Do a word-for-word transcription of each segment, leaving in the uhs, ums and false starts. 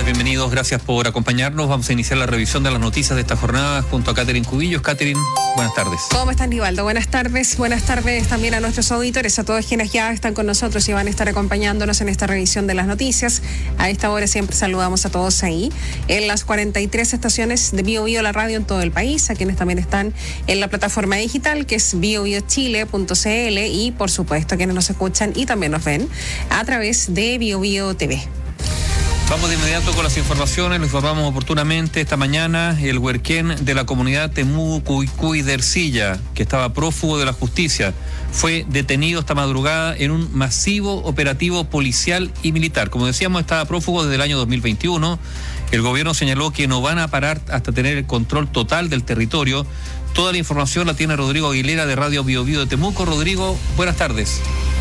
tardes, bienvenidos, gracias por acompañarnos. Vamos a iniciar la revisión de las noticias de esta jornada junto a Catherine Cubillos. Catherine, buenas tardes. ¿Cómo están, Nivaldo? Buenas tardes. Buenas tardes también a nuestros auditores, a todos quienes ya están con nosotros y van a estar acompañándonos en esta revisión de las noticias. A esta hora siempre saludamos a todos ahí, en las cuarenta y tres estaciones de Bio Bio, la radio en todo el país, a quienes también están en la plataforma digital que es bio bio chile punto c l y, por supuesto, a quienes nos escuchan y también nos ven a través de Bio Bio T V. Vamos de inmediato con las informaciones. Lo informamos oportunamente esta mañana. El huerquén de la comunidad Temucuicui de Ercilla, que estaba prófugo de la justicia, fue detenido esta madrugada en un masivo operativo policial y militar. Como decíamos, estaba prófugo desde el año dos mil veintiuno. El gobierno señaló que no van a parar hasta tener el control total del territorio. Toda la información la tiene Rodrigo Aguilera de Radio Bio Bio de Temuco. Rodrigo, buenas tardes.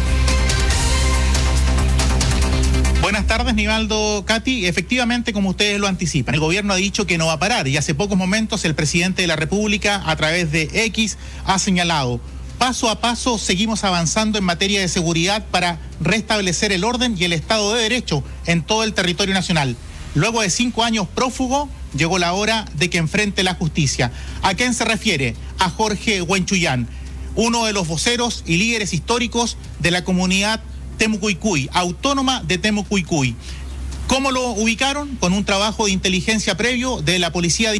Buenas tardes, Nivaldo, Katy. Efectivamente, como ustedes lo anticipan, el gobierno ha dicho que no va a parar y hace pocos momentos el presidente de la República, a través de X, ha señalado: paso a paso seguimos avanzando en materia de seguridad para restablecer el orden y el Estado de Derecho en todo el territorio nacional. Luego de cinco años prófugo, llegó la hora de que enfrente la justicia. ¿A quién se refiere? A Jorge Huenchuyán, uno de los voceros y líderes históricos de la comunidad Temucuicui, autónoma de Temucuicui. ¿Cómo lo ubicaron? Con un trabajo de inteligencia previo de la policía.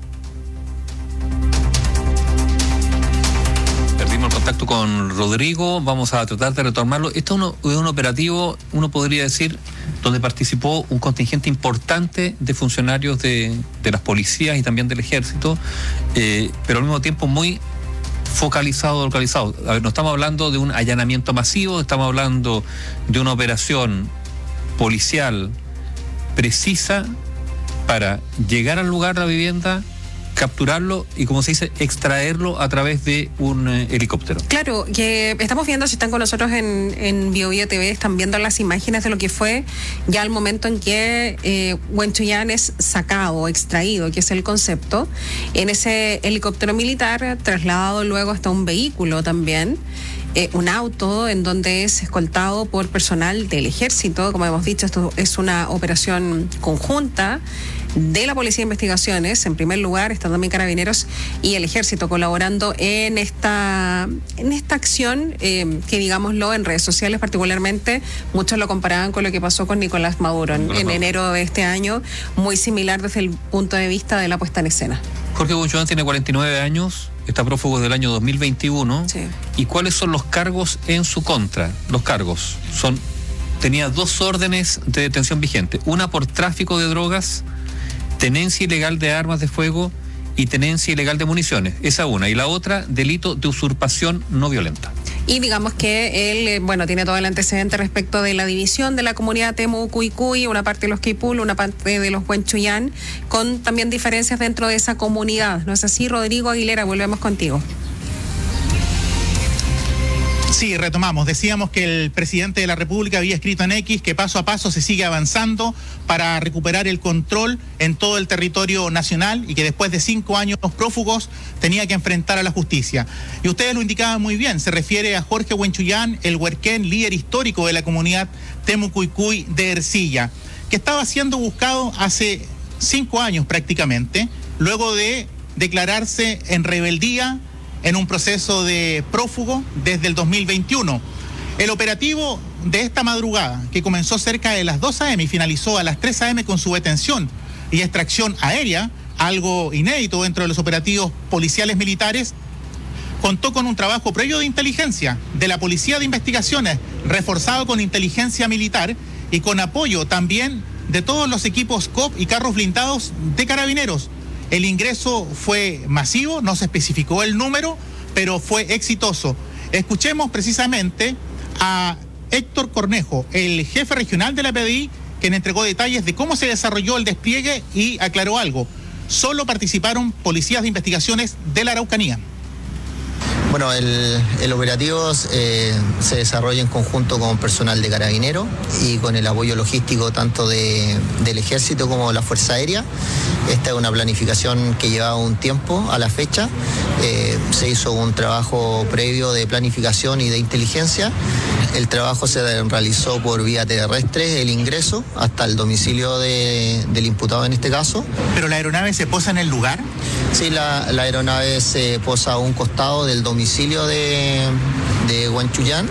Perdimos el contacto con Rodrigo, vamos a tratar de retomarlo. Esto es, uno, es un operativo, uno podría decir, donde participó un contingente importante de funcionarios de, de las policías y también del ejército, eh, pero al mismo tiempo muy focalizado, localizado. A ver, no estamos hablando de un allanamiento masivo, estamos hablando de una operación policial precisa para llegar al lugar de la vivienda, capturarlo y, como se dice, extraerlo a través de un eh, helicóptero. Claro, que estamos viendo, si están con nosotros en, en Bio Bio T V, están viendo las imágenes de lo que fue ya el momento en que eh, Huenchuyán es sacado, extraído, que es el concepto, en ese helicóptero militar, trasladado luego hasta un vehículo también. Eh, un auto en donde es escoltado por personal del ejército. Como hemos dicho, esto es una operación conjunta de la Policía de Investigaciones. En primer lugar están también Carabineros y el Ejército colaborando en esta en esta acción eh, que, digámoslo, en redes sociales particularmente muchos lo comparaban con lo que pasó con Nicolás Maduro en, en enero de este año, muy similar desde el punto de vista de la puesta en escena. Jorge Huenchuyán tiene cuarenta y nueve años, está prófugo desde el año dos mil veintiuno. Sí. ¿Y cuáles son los cargos en su contra? Los cargos son, tenía dos órdenes de detención vigentes, una por tráfico de drogas, tenencia ilegal de armas de fuego y tenencia ilegal de municiones. Esa una. Y la otra, delito de usurpación no violenta. Y digamos que él, bueno, tiene todo el antecedente respecto de la división de la comunidad Temucuicui, una parte de los Quipul, una parte de los Huenchuyán, con también diferencias dentro de esa comunidad. ¿No es así, Rodrigo Aguilera? Volvemos contigo. Sí, retomamos. Decíamos que el presidente de la República había escrito en X que paso a paso se sigue avanzando para recuperar el control en todo el territorio nacional y que después de cinco años prófugos tenía que enfrentar a la justicia. Y ustedes lo indicaban muy bien, se refiere a Jorge Huenchuyán, el huerquén, líder histórico de la comunidad Temucuicui de Ercilla, que estaba siendo buscado hace cinco años prácticamente, luego de declararse en rebeldía en un proceso de prófugo desde el dos mil veintiuno. El operativo de esta madrugada, que comenzó cerca de las dos a eme y finalizó a las tres a eme con su detención y extracción aérea, algo inédito dentro de los operativos policiales militares, contó con un trabajo previo de inteligencia de la Policía de Investigaciones, reforzado con inteligencia militar y con apoyo también de todos los equipos C O P y carros blindados de Carabineros. El ingreso fue masivo, no se especificó el número, pero fue exitoso. Escuchemos precisamente a Héctor Cornejo, el jefe regional de la P D I, quien entregó detalles de cómo se desarrolló el despliegue y aclaró algo: solo participaron policías de investigaciones de la Araucanía. Bueno, el, el operativo eh, se desarrolla en conjunto con personal de Carabineros y con el apoyo logístico tanto de, del Ejército como de la Fuerza Aérea. Esta es una planificación que llevaba un tiempo a la fecha. Eh, se hizo un trabajo previo de planificación y de inteligencia. El trabajo se realizó por vía terrestre, el ingreso hasta el domicilio de, del imputado en este caso. ¿Pero la aeronave se posa en el lugar? Sí, la, la aeronave se posa a un costado del domicilio de, de Huanchuyán.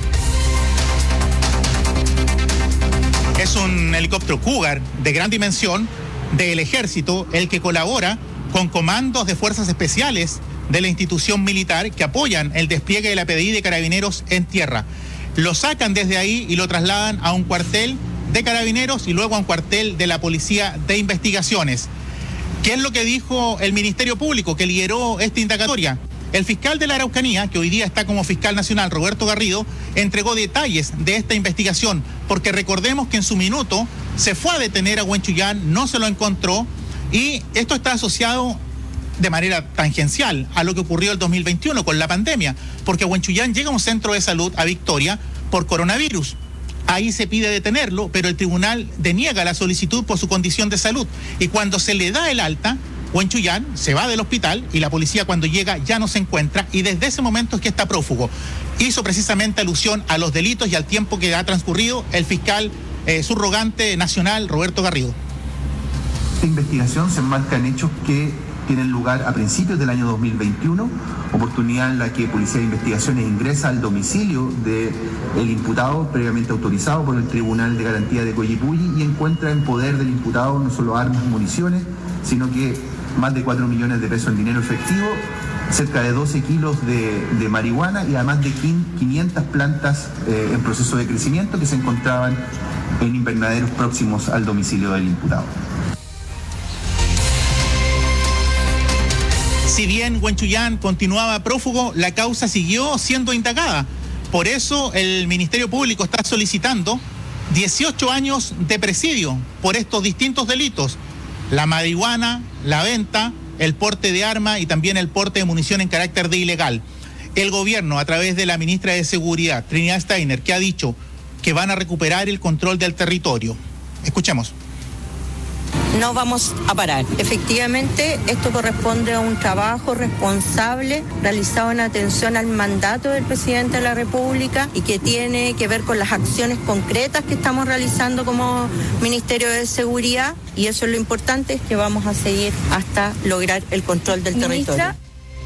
Es un helicóptero Cougar de gran dimensión del Ejército, el que colabora con comandos de fuerzas especiales de la institución militar que apoyan el despliegue de la P D I de Carabineros en tierra. Lo sacan desde ahí y lo trasladan a un cuartel de Carabineros y luego a un cuartel de la Policía de Investigaciones. ¿Qué es lo que dijo el Ministerio Público que lideró esta indagatoria? El fiscal de la Araucanía, que hoy día está como fiscal nacional, Roberto Garrido, entregó detalles de esta investigación, porque recordemos que en su minuto se fue a detener a Huanchuyán, no se lo encontró, y esto está asociado de manera tangencial a lo que ocurrió el dos mil veintiuno con la pandemia, porque Huanchuyán llega a un centro de salud a Victoria por coronavirus. Ahí se pide detenerlo, pero el tribunal deniega la solicitud por su condición de salud, y cuando se le da el alta, Huanchuyán se va del hospital y la policía cuando llega ya no se encuentra, y desde ese momento es que está prófugo. Hizo precisamente alusión a los delitos y al tiempo que ha transcurrido el fiscal eh, subrogante nacional Roberto Garrido. Esta investigación se enmarca en hechos que tienen lugar a principios del año dos mil veintiuno, oportunidad en la que Policía de Investigaciones ingresa al domicilio del imputado previamente autorizado por el Tribunal de Garantía de Coyipulli y encuentra en poder del imputado no solo armas y municiones, sino que más de cuatro millones de pesos en dinero efectivo, cerca de doce kilos de, de marihuana y además de quinientas plantas eh, en proceso de crecimiento que se encontraban en invernaderos próximos al domicilio del imputado. Si bien Huanchuyán continuaba prófugo, la causa siguió siendo indagada. Por eso el Ministerio Público está solicitando dieciocho años de presidio por estos distintos delitos: la marihuana, la venta, el porte de arma y también el porte de munición en carácter de ilegal. El gobierno, a través de la ministra de Seguridad, Trinidad Steiner, que ha dicho que van a recuperar el control del territorio. Escuchemos. No vamos a parar. Efectivamente, esto corresponde a un trabajo responsable realizado en atención al mandato del presidente de la República y que tiene que ver con las acciones concretas que estamos realizando como Ministerio de Seguridad, y eso es lo importante, es que vamos a seguir hasta lograr el control del Ministra. territorio.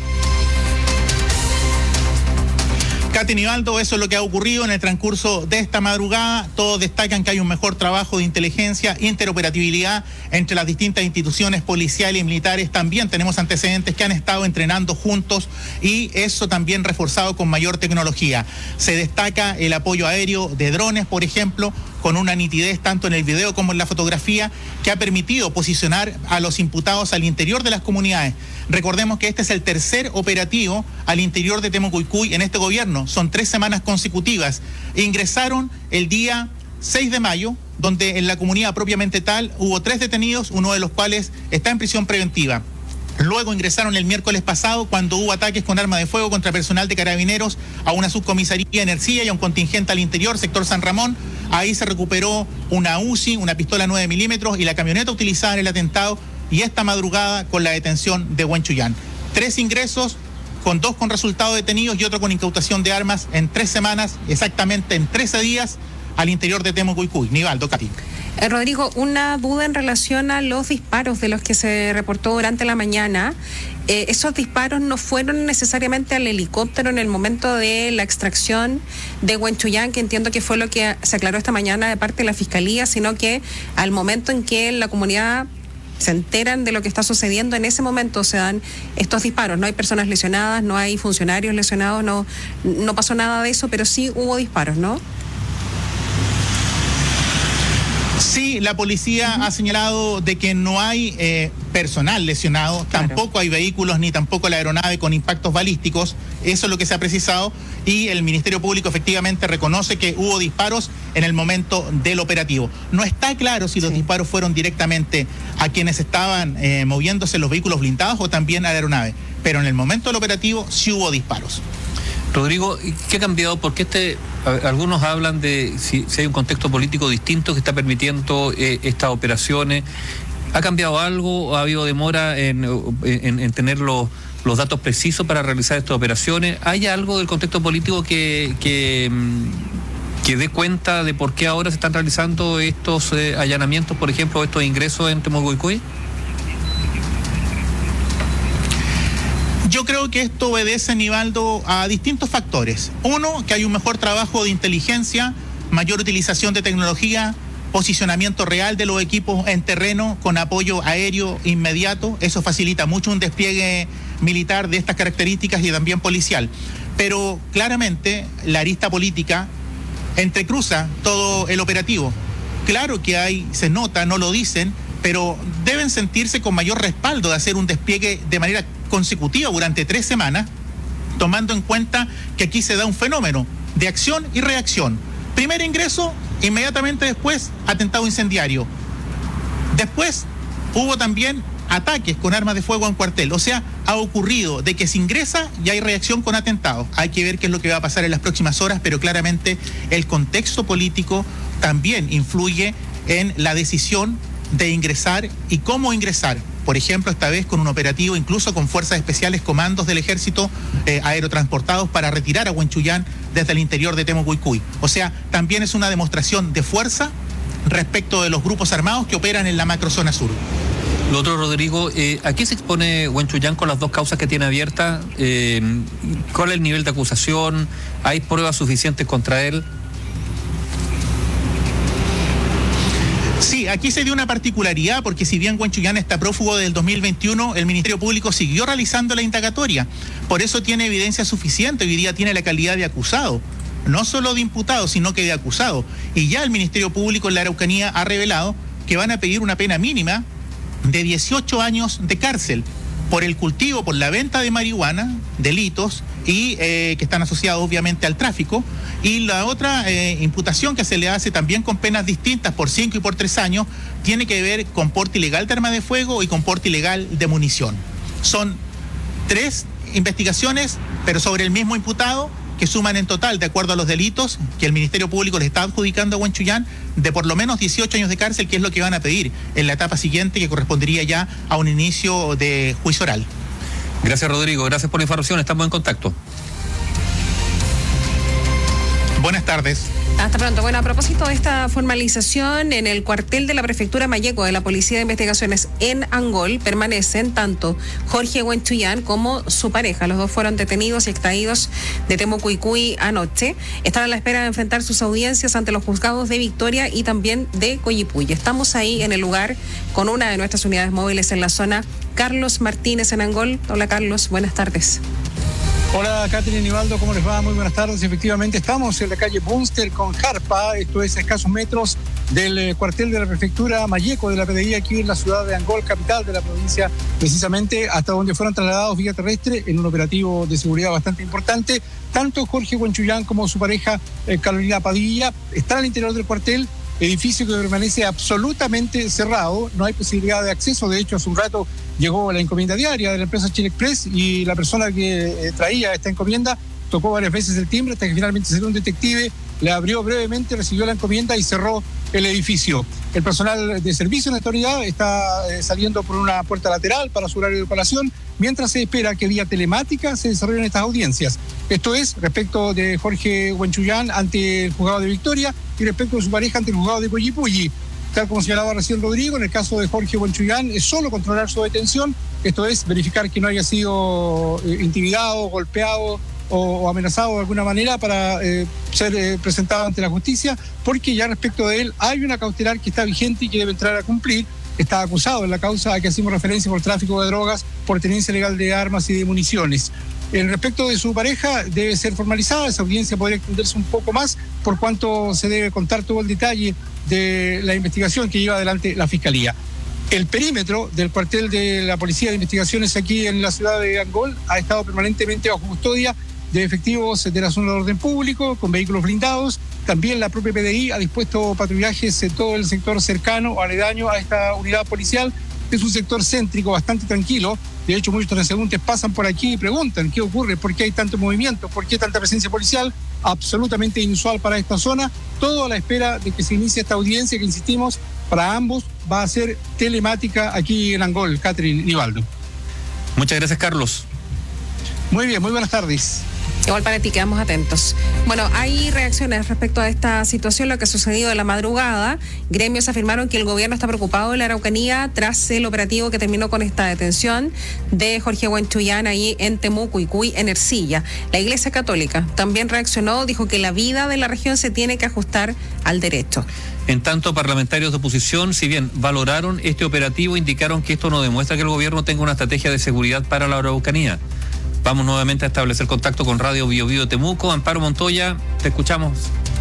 Katy Nivaldo, eso es lo que ha ocurrido en el transcurso de esta madrugada. Todos destacan que hay un mejor trabajo de inteligencia, interoperatividad entre las distintas instituciones policiales y militares. También tenemos antecedentes que han estado entrenando juntos y eso también reforzado con mayor tecnología. Se destaca el apoyo aéreo de drones, por ejemplo, con una nitidez tanto en el video como en la fotografía, que ha permitido posicionar a los imputados al interior de las comunidades. Recordemos que este es el tercer operativo al interior de Temucuicui en este gobierno. Son tres semanas consecutivas. Ingresaron el día seis de mayo, donde en la comunidad propiamente tal hubo tres detenidos, uno de los cuales está en prisión preventiva. Luego ingresaron el miércoles pasado cuando hubo ataques con arma de fuego contra personal de Carabineros a una subcomisaría en Ercilla y a un contingente al interior, sector San Ramón. Ahí se recuperó una U C I, una pistola nueve milímetros y la camioneta utilizada en el atentado, y esta madrugada con la detención de Huanchuyán. Tres ingresos, con dos con resultado detenidos y otro con incautación de armas en tres semanas, exactamente en trece días, al interior de Temucuicui. Nivaldo, Katy. Eh, Rodrigo, una duda en relación a los disparos de los que se reportó durante la mañana. Eh, esos disparos no fueron necesariamente al helicóptero en el momento de la extracción de Huanchuyán, que entiendo que fue lo que se aclaró esta mañana de parte de la Fiscalía, sino que al momento en que la comunidad se enteran de lo que está sucediendo, en ese momento se dan estos disparos. No hay personas lesionadas, no hay funcionarios lesionados, no, no pasó nada de eso, pero sí hubo disparos, ¿no? Sí, la policía uh-huh. ha señalado de que no hay eh, personal lesionado, claro. Tampoco hay vehículos ni tampoco la aeronave con impactos balísticos. Eso es lo que se ha precisado, y el Ministerio Público efectivamente reconoce que hubo disparos en el momento del operativo. No está claro si los sí. disparos fueron directamente a quienes estaban eh, moviéndose en los vehículos blindados o también a la aeronave. pero en el momento del operativo sí hubo disparos. Rodrigo, ¿qué ha cambiado? Porque este, algunos hablan de si, si hay un contexto político distinto que está permitiendo eh, estas operaciones. ¿Ha cambiado algo? ¿Ha habido demora en, en, en tener los, los datos precisos para realizar estas operaciones? ¿Hay algo del contexto político que, que, que dé cuenta de por qué ahora se están realizando estos eh, allanamientos, por ejemplo, estos ingresos en Temuco-Coyhaique? Yo creo que esto obedece, Nivaldo, a distintos factores. Uno, que hay un mejor trabajo de inteligencia, mayor utilización de tecnología, posicionamiento real de los equipos en terreno con apoyo aéreo inmediato. Eso facilita mucho un despliegue militar de estas características y también policial. Pero claramente la arista política entrecruza todo el operativo. Claro que hay, se nota, no lo dicen, pero deben sentirse con mayor respaldo de hacer un despliegue de manera consecutiva durante tres semanas, tomando en cuenta que aquí se da un fenómeno de acción y reacción. Primer ingreso, inmediatamente después, atentado incendiario. Después hubo también ataques con armas de fuego en cuartel. O sea, ha ocurrido de que se ingresa y hay reacción con atentado. Hay que ver qué es lo que va a pasar en las próximas horas, pero claramente el contexto político también influye en la decisión de ingresar y cómo ingresar. Por ejemplo, esta vez con un operativo, incluso con fuerzas especiales, comandos del ejército eh, aerotransportados para retirar a Huenchuyán desde el interior de Temuco-Coyhaique. O sea, también es una demostración de fuerza respecto de los grupos armados que operan en la macrozona sur. Lo otro, Rodrigo, eh, ¿a qué se expone Huenchuyán con las dos causas que tiene abiertas? Eh, ¿Cuál es el nivel de acusación? ¿Hay pruebas suficientes contra él? Sí, aquí se dio una particularidad porque si bien Huenchuyán está prófugo del dos mil veintiuno, el Ministerio Público siguió realizando la indagatoria. Por eso tiene evidencia suficiente, hoy día tiene la calidad de acusado, no solo de imputado, sino que de acusado. Y ya el Ministerio Público en la Araucanía ha revelado que van a pedir una pena mínima de dieciocho años de cárcel por el cultivo, por la venta de marihuana, delitos, y eh, que están asociados obviamente al tráfico. Y la otra eh, imputación que se le hace también con penas distintas por cinco y por tres años tiene que ver con porte ilegal de arma de fuego y con porte ilegal de munición. Son tres investigaciones, pero sobre el mismo imputado, que suman en total, de acuerdo a los delitos que el Ministerio Público le está adjudicando a Huenchuyán, de por lo menos dieciocho años de cárcel, que es lo que van a pedir en la etapa siguiente, que correspondería ya a un inicio de juicio oral. Gracias, Rodrigo. Gracias por la información. Estamos en contacto. Buenas tardes. Hasta pronto. Bueno, a propósito de esta formalización, en el cuartel de la Prefectura Malleco de la Policía de Investigaciones en Angol permanecen tanto Jorge Huenchuyán como su pareja. Los dos fueron detenidos y extraídos de Temuco-Coyhaique anoche. Están a la espera de enfrentar sus audiencias ante los juzgados de Victoria y también de Coyipulli. Estamos ahí en el lugar con una de nuestras unidades móviles en la zona. Carlos Martínez en Angol. Hola, Carlos. Buenas tardes. Hola, Catherine y Nivaldo, ¿cómo les va? Muy buenas tardes. Efectivamente, estamos en la calle Bunster con Jarpa, esto es a escasos metros del eh, cuartel de la Prefectura Malleco de la P D I aquí en la ciudad de Angol, capital de la provincia, precisamente hasta donde fueron trasladados vía terrestre en un operativo de seguridad bastante importante. Tanto Jorge Huenchuyán como su pareja eh, Carolina Padilla están al interior del cuartel, edificio que permanece absolutamente cerrado, no hay posibilidad de acceso. De hecho, hace un rato llegó la encomienda diaria de la empresa Chile Express y la persona que eh, traía esta encomienda tocó varias veces el timbre hasta que finalmente salió un detective, le abrió brevemente, recibió la encomienda y cerró el edificio. El personal de servicio en la autoridad está eh, saliendo por una puerta lateral para su horario de colación, mientras se espera que vía telemática se desarrollen estas audiencias. Esto es respecto de Jorge Huenchuyán ante el juzgado de Victoria y respecto de su pareja ante el juzgado de Coyipulli. Tal como señalaba recién Rodrigo, en el caso de Jorge Huenchuyán es solo controlar su detención, esto es verificar que no haya sido eh, intimidado, golpeado o, o amenazado de alguna manera para eh, ser eh, presentado ante la justicia, porque ya respecto de él hay una cautelar que está vigente y que debe entrar a cumplir. Está acusado en la causa a que hacemos referencia por tráfico de drogas, por tenencia ilegal de armas y de municiones. En respecto de su pareja, debe ser formalizada, esa audiencia podría extenderse un poco más, por cuanto se debe contar todo el detalle de la investigación que lleva adelante la Fiscalía. El perímetro del cuartel de la Policía de Investigaciones aquí en la ciudad de Angol ha estado permanentemente bajo custodia de efectivos de la zona de orden público, con vehículos blindados. También la propia P D I ha dispuesto patrullajes en todo el sector cercano o aledaño a esta unidad policial es un sector céntrico bastante tranquilo. De hecho, muchos transeúntes pasan por aquí y preguntan qué ocurre, por qué hay tanto movimiento, por qué tanta presencia policial, absolutamente inusual para esta zona. Todo a la espera de que se inicie esta audiencia que, insistimos, para ambos va a ser telemática aquí en Angol. Catherine, Nivaldo. Muchas gracias, Carlos. Muy bien, muy buenas tardes. Igual para ti, quedamos atentos. Bueno, hay reacciones respecto a esta situación, lo que ha sucedido en la madrugada. Gremios afirmaron que el gobierno está preocupado de la Araucanía tras el operativo que terminó con esta detención de Jorge Huanchullán ahí en Temuco y Cuy, en Ercilla. La Iglesia Católica también reaccionó, dijo que la vida de la región se tiene que ajustar al derecho. En tanto, parlamentarios de oposición, si bien valoraron este operativo, indicaron que esto no demuestra que el gobierno tenga una estrategia de seguridad para la Araucanía. Vamos nuevamente a establecer contacto con Radio Bio Bio Temuco. Amparo Montoya, te escuchamos.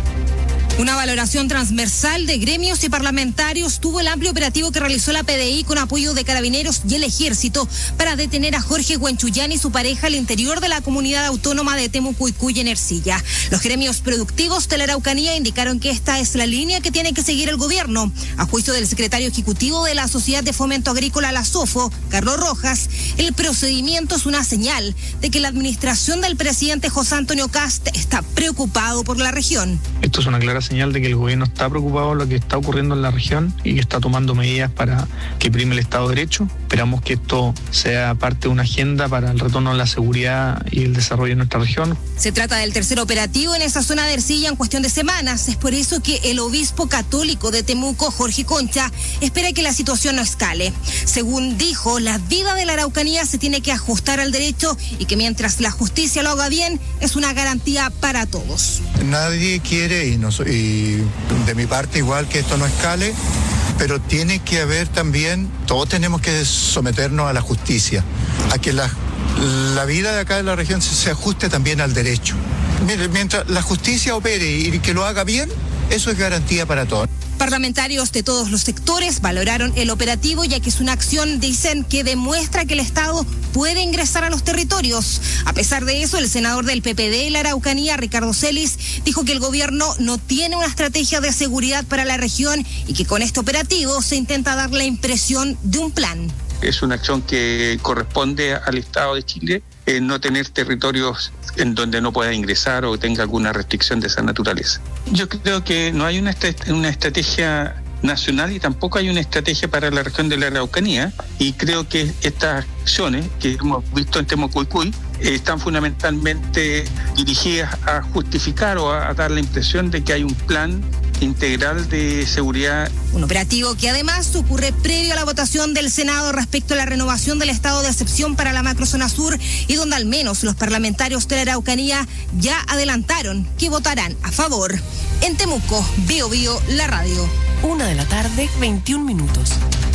Una valoración transversal de gremios y parlamentarios tuvo el amplio operativo que realizó la P D I con apoyo de Carabineros y el Ejército para detener a Jorge Huanchullán y su pareja al interior de la comunidad autónoma de Temuco y Cuy, en Ercilla. Los gremios productivos de la Araucanía indicaron que esta es la línea que tiene que seguir el gobierno. A juicio del secretario ejecutivo de la Sociedad de Fomento Agrícola, la SOFO, Carlos Rojas, el procedimiento es una señal de que la administración del presidente José Antonio Kast está preocupado por la región. Esto es una clara señal de que el gobierno está preocupado por lo que está ocurriendo en la región y que está tomando medidas para que prime el Estado de Derecho. Esperamos que esto sea parte de una agenda para el retorno a la seguridad y el desarrollo de nuestra región. Se trata del tercer operativo en esa zona de Ercilla en cuestión de semanas. Es por eso que el obispo católico de Temuco, Jorge Concha, espera que la situación no escale. Según dijo, la vida de la Araucanía se tiene que ajustar al derecho y que mientras la justicia lo haga bien, es una garantía para todos. Nadie quiere, y, no soy, y de mi parte igual, que esto no escale, pero tiene que haber también, todos tenemos que someternos a la justicia, a que la, la vida de acá de la región se, se ajuste también al derecho. Mire, mientras la justicia opere y que lo haga bien, eso es garantía para todos. Parlamentarios de todos los sectores valoraron el operativo, ya que es una acción, dicen, que demuestra que el Estado puede ingresar a los territorios. A pesar de eso, el senador del P P D de la Araucanía, Ricardo Celis, dijo que el gobierno no tiene una estrategia de seguridad para la región y que con este operativo se intenta dar la impresión de un plan. Es una acción que corresponde al Estado de Chile, eh, no tener territorios en donde no pueda ingresar o tenga alguna restricción de esa naturaleza. Yo creo que no hay una, est- una estrategia nacional y tampoco hay una estrategia para la región de la Araucanía, y creo que estas acciones que hemos visto en Temuco y Cuy eh, están fundamentalmente dirigidas a justificar o a, a dar la impresión de que hay un plan integral de seguridad. Un operativo que además ocurre previo a la votación del Senado respecto a la renovación del estado de excepción para la macrozona sur, y donde al menos los parlamentarios de la Araucanía ya adelantaron que votarán a favor. En Temuco, Bio Bio, la radio. Una de la tarde, veintiún minutos.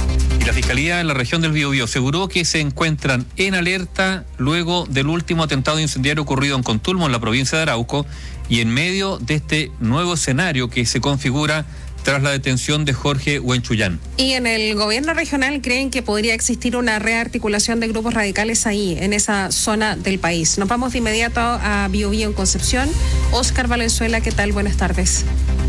Y la Fiscalía en la región del Biobío aseguró que se encuentran en alerta luego del último atentado incendiario ocurrido en Contulmo, en la provincia de Arauco, y en medio de este nuevo escenario que se configura tras la detención de Jorge Huanchullán. Y en el gobierno regional creen que podría existir una rearticulación de grupos radicales ahí, en esa zona del país. Nos vamos de inmediato a Biobío en Concepción. Oscar Valenzuela, ¿qué tal? Buenas tardes.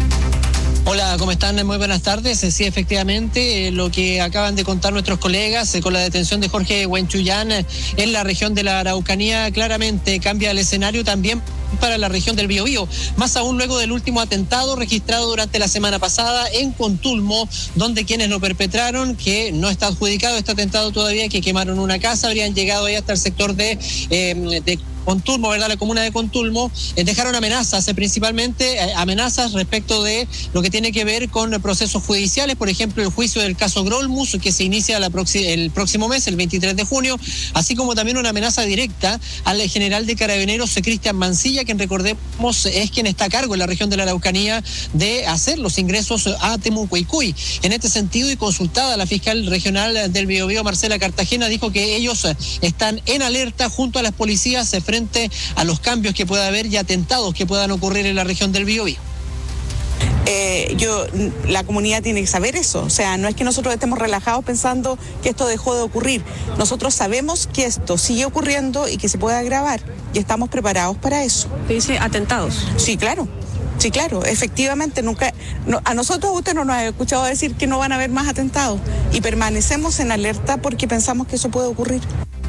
Hola, ¿cómo están? Muy buenas tardes. Sí, efectivamente, eh, lo que acaban de contar nuestros colegas eh, con la detención de Jorge Huanchullán eh, en la región de la Araucanía claramente cambia el escenario también para la región del Biobío, más aún luego del último atentado registrado durante la semana pasada en Contulmo, donde quienes lo perpetraron, que no está adjudicado este atentado todavía, que quemaron una casa, habrían llegado ahí hasta el sector de, eh, de Contulmo, ¿verdad? La comuna de Contulmo, eh, dejaron amenazas, eh, principalmente eh, amenazas respecto de lo que tiene que ver con procesos judiciales, por ejemplo, el juicio del caso Grolmus, que se inicia la proxi- el próximo mes, el veintitrés de junio, así como también una amenaza directa al general de Carabineros, eh, Cristian Mancilla, quien recordemos es quien está a cargo en la región de la Araucanía de hacer los ingresos a Temuco y Cuy. En este sentido, y consultada la fiscal regional del Biobío, Marcela Cartagena, dijo que ellos eh, están en alerta junto a las policías eh, frente a los cambios que pueda haber y atentados que puedan ocurrir en la región del Biobío. Eh, yo, la comunidad tiene que saber eso, o sea, no es que nosotros estemos relajados pensando que esto dejó de ocurrir. Nosotros sabemos que esto sigue ocurriendo y que se puede agravar y estamos preparados para eso. ¿Te dice atentados? Sí, claro. Sí, claro, efectivamente, nunca, no, a nosotros usted no nos ha escuchado decir que no van a haber más atentados y permanecemos en alerta porque pensamos que eso puede ocurrir.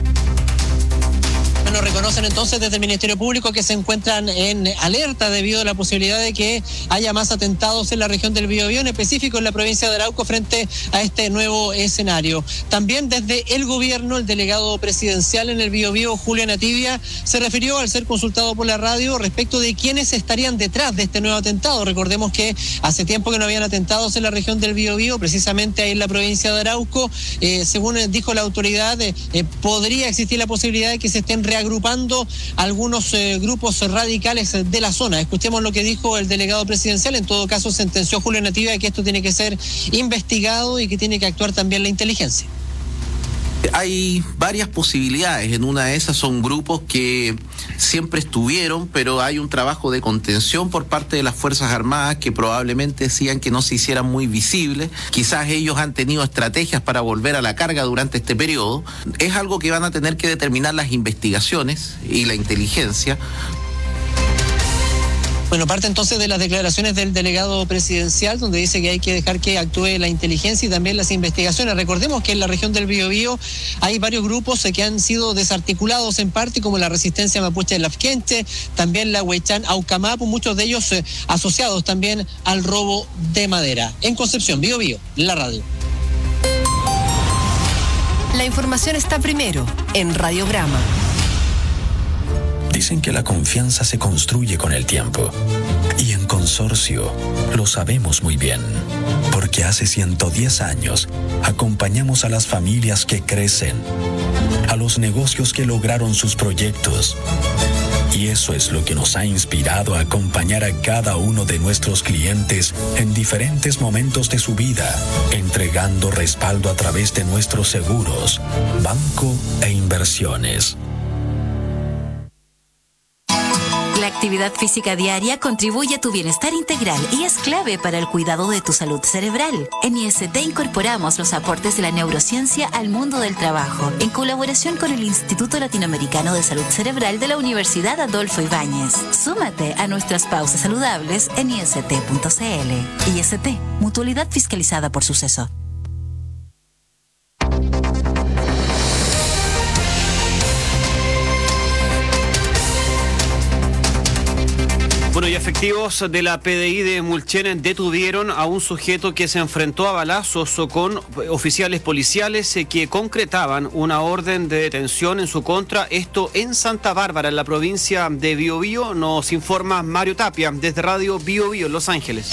Bueno, reconocen entonces desde el Ministerio Público que se encuentran en alerta debido a la posibilidad de que haya más atentados en la región del Biobío, en específico en la provincia de Arauco, frente a este nuevo escenario. También desde el gobierno, el delegado presidencial en el Biobío, Julián Ativia, se refirió al ser consultado por la radio respecto de quiénes estarían detrás de este nuevo atentado. Recordemos que hace tiempo que no habían atentados en la región del Biobío, precisamente ahí en la provincia de Arauco. Eh, según dijo la autoridad, eh, eh, podría existir la posibilidad de que se estén reagrupando algunos eh, grupos radicales de la zona. Escuchemos lo que dijo el delegado presidencial. En todo caso, sentenció Julio Nativa que esto tiene que ser investigado y que tiene que actuar también la inteligencia. Hay varias posibilidades. En una de esas son grupos que siempre estuvieron, pero hay un trabajo de contención por parte de las Fuerzas Armadas que probablemente decían que no se hicieran muy visibles. Quizás ellos han tenido estrategias para volver a la carga durante este periodo. Es algo que van a tener que determinar las investigaciones y la inteligencia. Bueno, parte entonces de las declaraciones del delegado presidencial, donde dice que hay que dejar que actúe la inteligencia y también las investigaciones. Recordemos que en la región del Biobío hay varios grupos que han sido desarticulados en parte, como la Resistencia Mapuche de Lafkenche, también la Huaychán Aucamapu, muchos de ellos eh, asociados también al robo de madera. En Concepción, Biobío, la radio. La información está primero en Radiograma. Dicen que la confianza se construye con el tiempo. Y en Consorcio lo sabemos muy bien. Porque hace ciento diez años acompañamos a las familias que crecen, a los negocios que lograron sus proyectos. Y eso es lo que nos ha inspirado a acompañar a cada uno de nuestros clientes en diferentes momentos de su vida, entregando respaldo a través de nuestros seguros, banco e inversiones. La actividad física diaria contribuye a tu bienestar integral y es clave para el cuidado de tu salud cerebral. En I S T incorporamos los aportes de la neurociencia al mundo del trabajo, en colaboración con el Instituto Latinoamericano de Salud Cerebral de la Universidad Adolfo Ibáñez. Súmate a nuestras pausas saludables en I S T punto C L. I S T, mutualidad fiscalizada por Suceso. Bueno, y efectivos de la P D I de Mulchen detuvieron a un sujeto que se enfrentó a balazos con oficiales policiales que concretaban una orden de detención en su contra. Esto en Santa Bárbara, en la provincia de Biobío. Nos informa Mario Tapia desde Radio Biobío, Los Ángeles.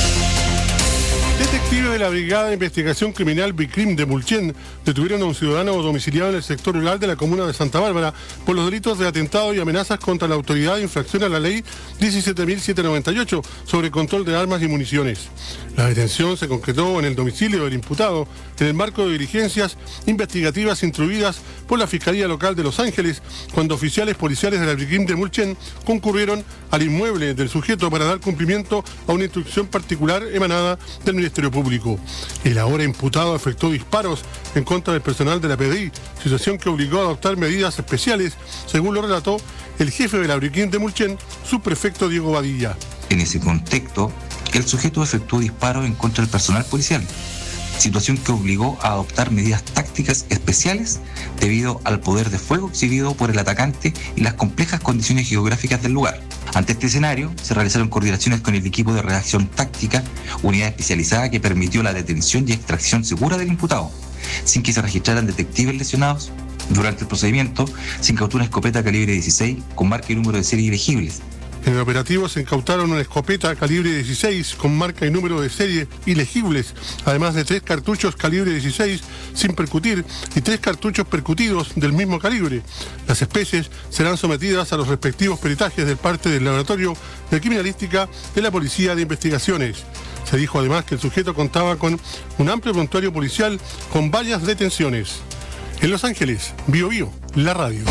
Detectives de la Brigada de Investigación Criminal BICRIM de Mulchen detuvieron a un ciudadano domiciliado en el sector rural de la comuna de Santa Bárbara por los delitos de atentado y amenazas contra la autoridad de infracción a la ley diecisiete mil setecientos noventa y ocho sobre control de armas y municiones. La detención se concretó en el domicilio del imputado en el marco de diligencias investigativas instruidas por la Fiscalía Local de Los Ángeles, cuando oficiales policiales de la BICRIM de Mulchen concurrieron al inmueble del sujeto para dar cumplimiento a una instrucción particular emanada del Ministerio Público. El ahora imputado efectuó disparos en contra del personal de la P D I, situación que obligó a adoptar medidas especiales, según lo relató el jefe de la BICRIM de Mulchen, subprefecto Diego Badilla. En ese contexto, el sujeto efectuó disparos en contra del personal policial, situación que obligó a adoptar medidas tácticas especiales debido al poder de fuego exhibido por el atacante y las complejas condiciones geográficas del lugar. Ante este escenario, se realizaron coordinaciones con el equipo de reacción táctica, unidad especializada que permitió la detención y extracción segura del imputado, sin que se registraran detectives lesionados. Durante el procedimiento, se incautó una escopeta calibre dieciséis con marca y número de serie ilegibles. En el operativo se incautaron una escopeta calibre dieciséis con marca y número de serie ilegibles, además de tres cartuchos calibre dieciséis sin percutir y tres cartuchos percutidos del mismo calibre. Las especies serán sometidas a los respectivos peritajes del parte del Laboratorio de Criminalística de la Policía de Investigaciones. Se dijo además que el sujeto contaba con un amplio prontuario policial con varias detenciones. En Los Ángeles, Biobío, la radio.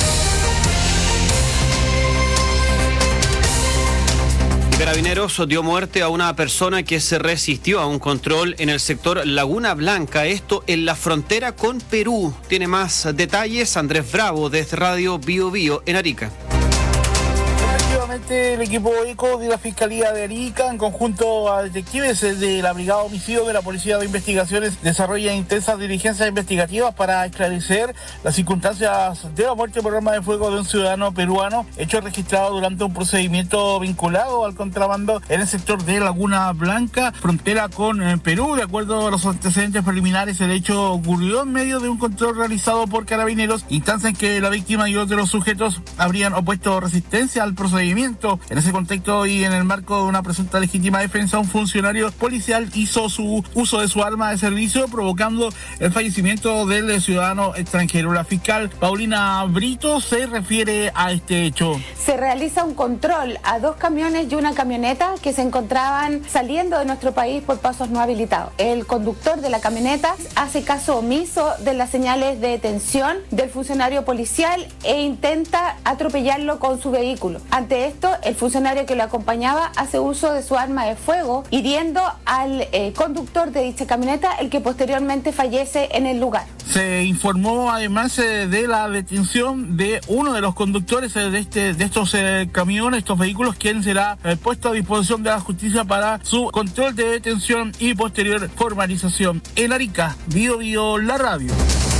Carabineros dio muerte a una persona que se resistió a un control en el sector Laguna Blanca, esto en la frontera con Perú. Tiene más detalles Andrés Bravo desde Radio Biobío en Arica. efectivamente, el equipo ECO de la Fiscalía de Arica, en conjunto a detectives de la Brigada Homicidio de la Policía de Investigaciones, desarrolla intensas diligencias investigativas para esclarecer las circunstancias de la muerte por arma de fuego de un ciudadano peruano, hecho registrado durante un procedimiento vinculado al contrabando en el sector de Laguna Blanca, frontera con Perú. De acuerdo a los antecedentes preliminares, el hecho ocurrió en medio de un control realizado por carabineros, instancia en que la víctima y otros sujetos habrían opuesto resistencia al procedimiento. En ese contexto y en el marco de una presunta legítima defensa, un funcionario policial hizo su uso de su arma de servicio, provocando el fallecimiento del ciudadano extranjero. La fiscal Paulina Brito se refiere a este hecho. Se realiza un control a dos camiones y una camioneta que se encontraban saliendo de nuestro país por pasos no habilitados. El conductor de la camioneta hace caso omiso de las señales de detención del funcionario policial e intenta atropellarlo con su vehículo. Ante esto, el funcionario que lo acompañaba hace uso de su arma de fuego, hiriendo al eh, conductor de dicha camioneta, el que posteriormente fallece en el lugar. Se informó además eh, de la detención de uno de los conductores eh, de, este, de estos eh, camiones, estos vehículos, quien será eh, puesto a disposición de la justicia para su control de detención y posterior formalización. En Arica, Bio Bio, la radio.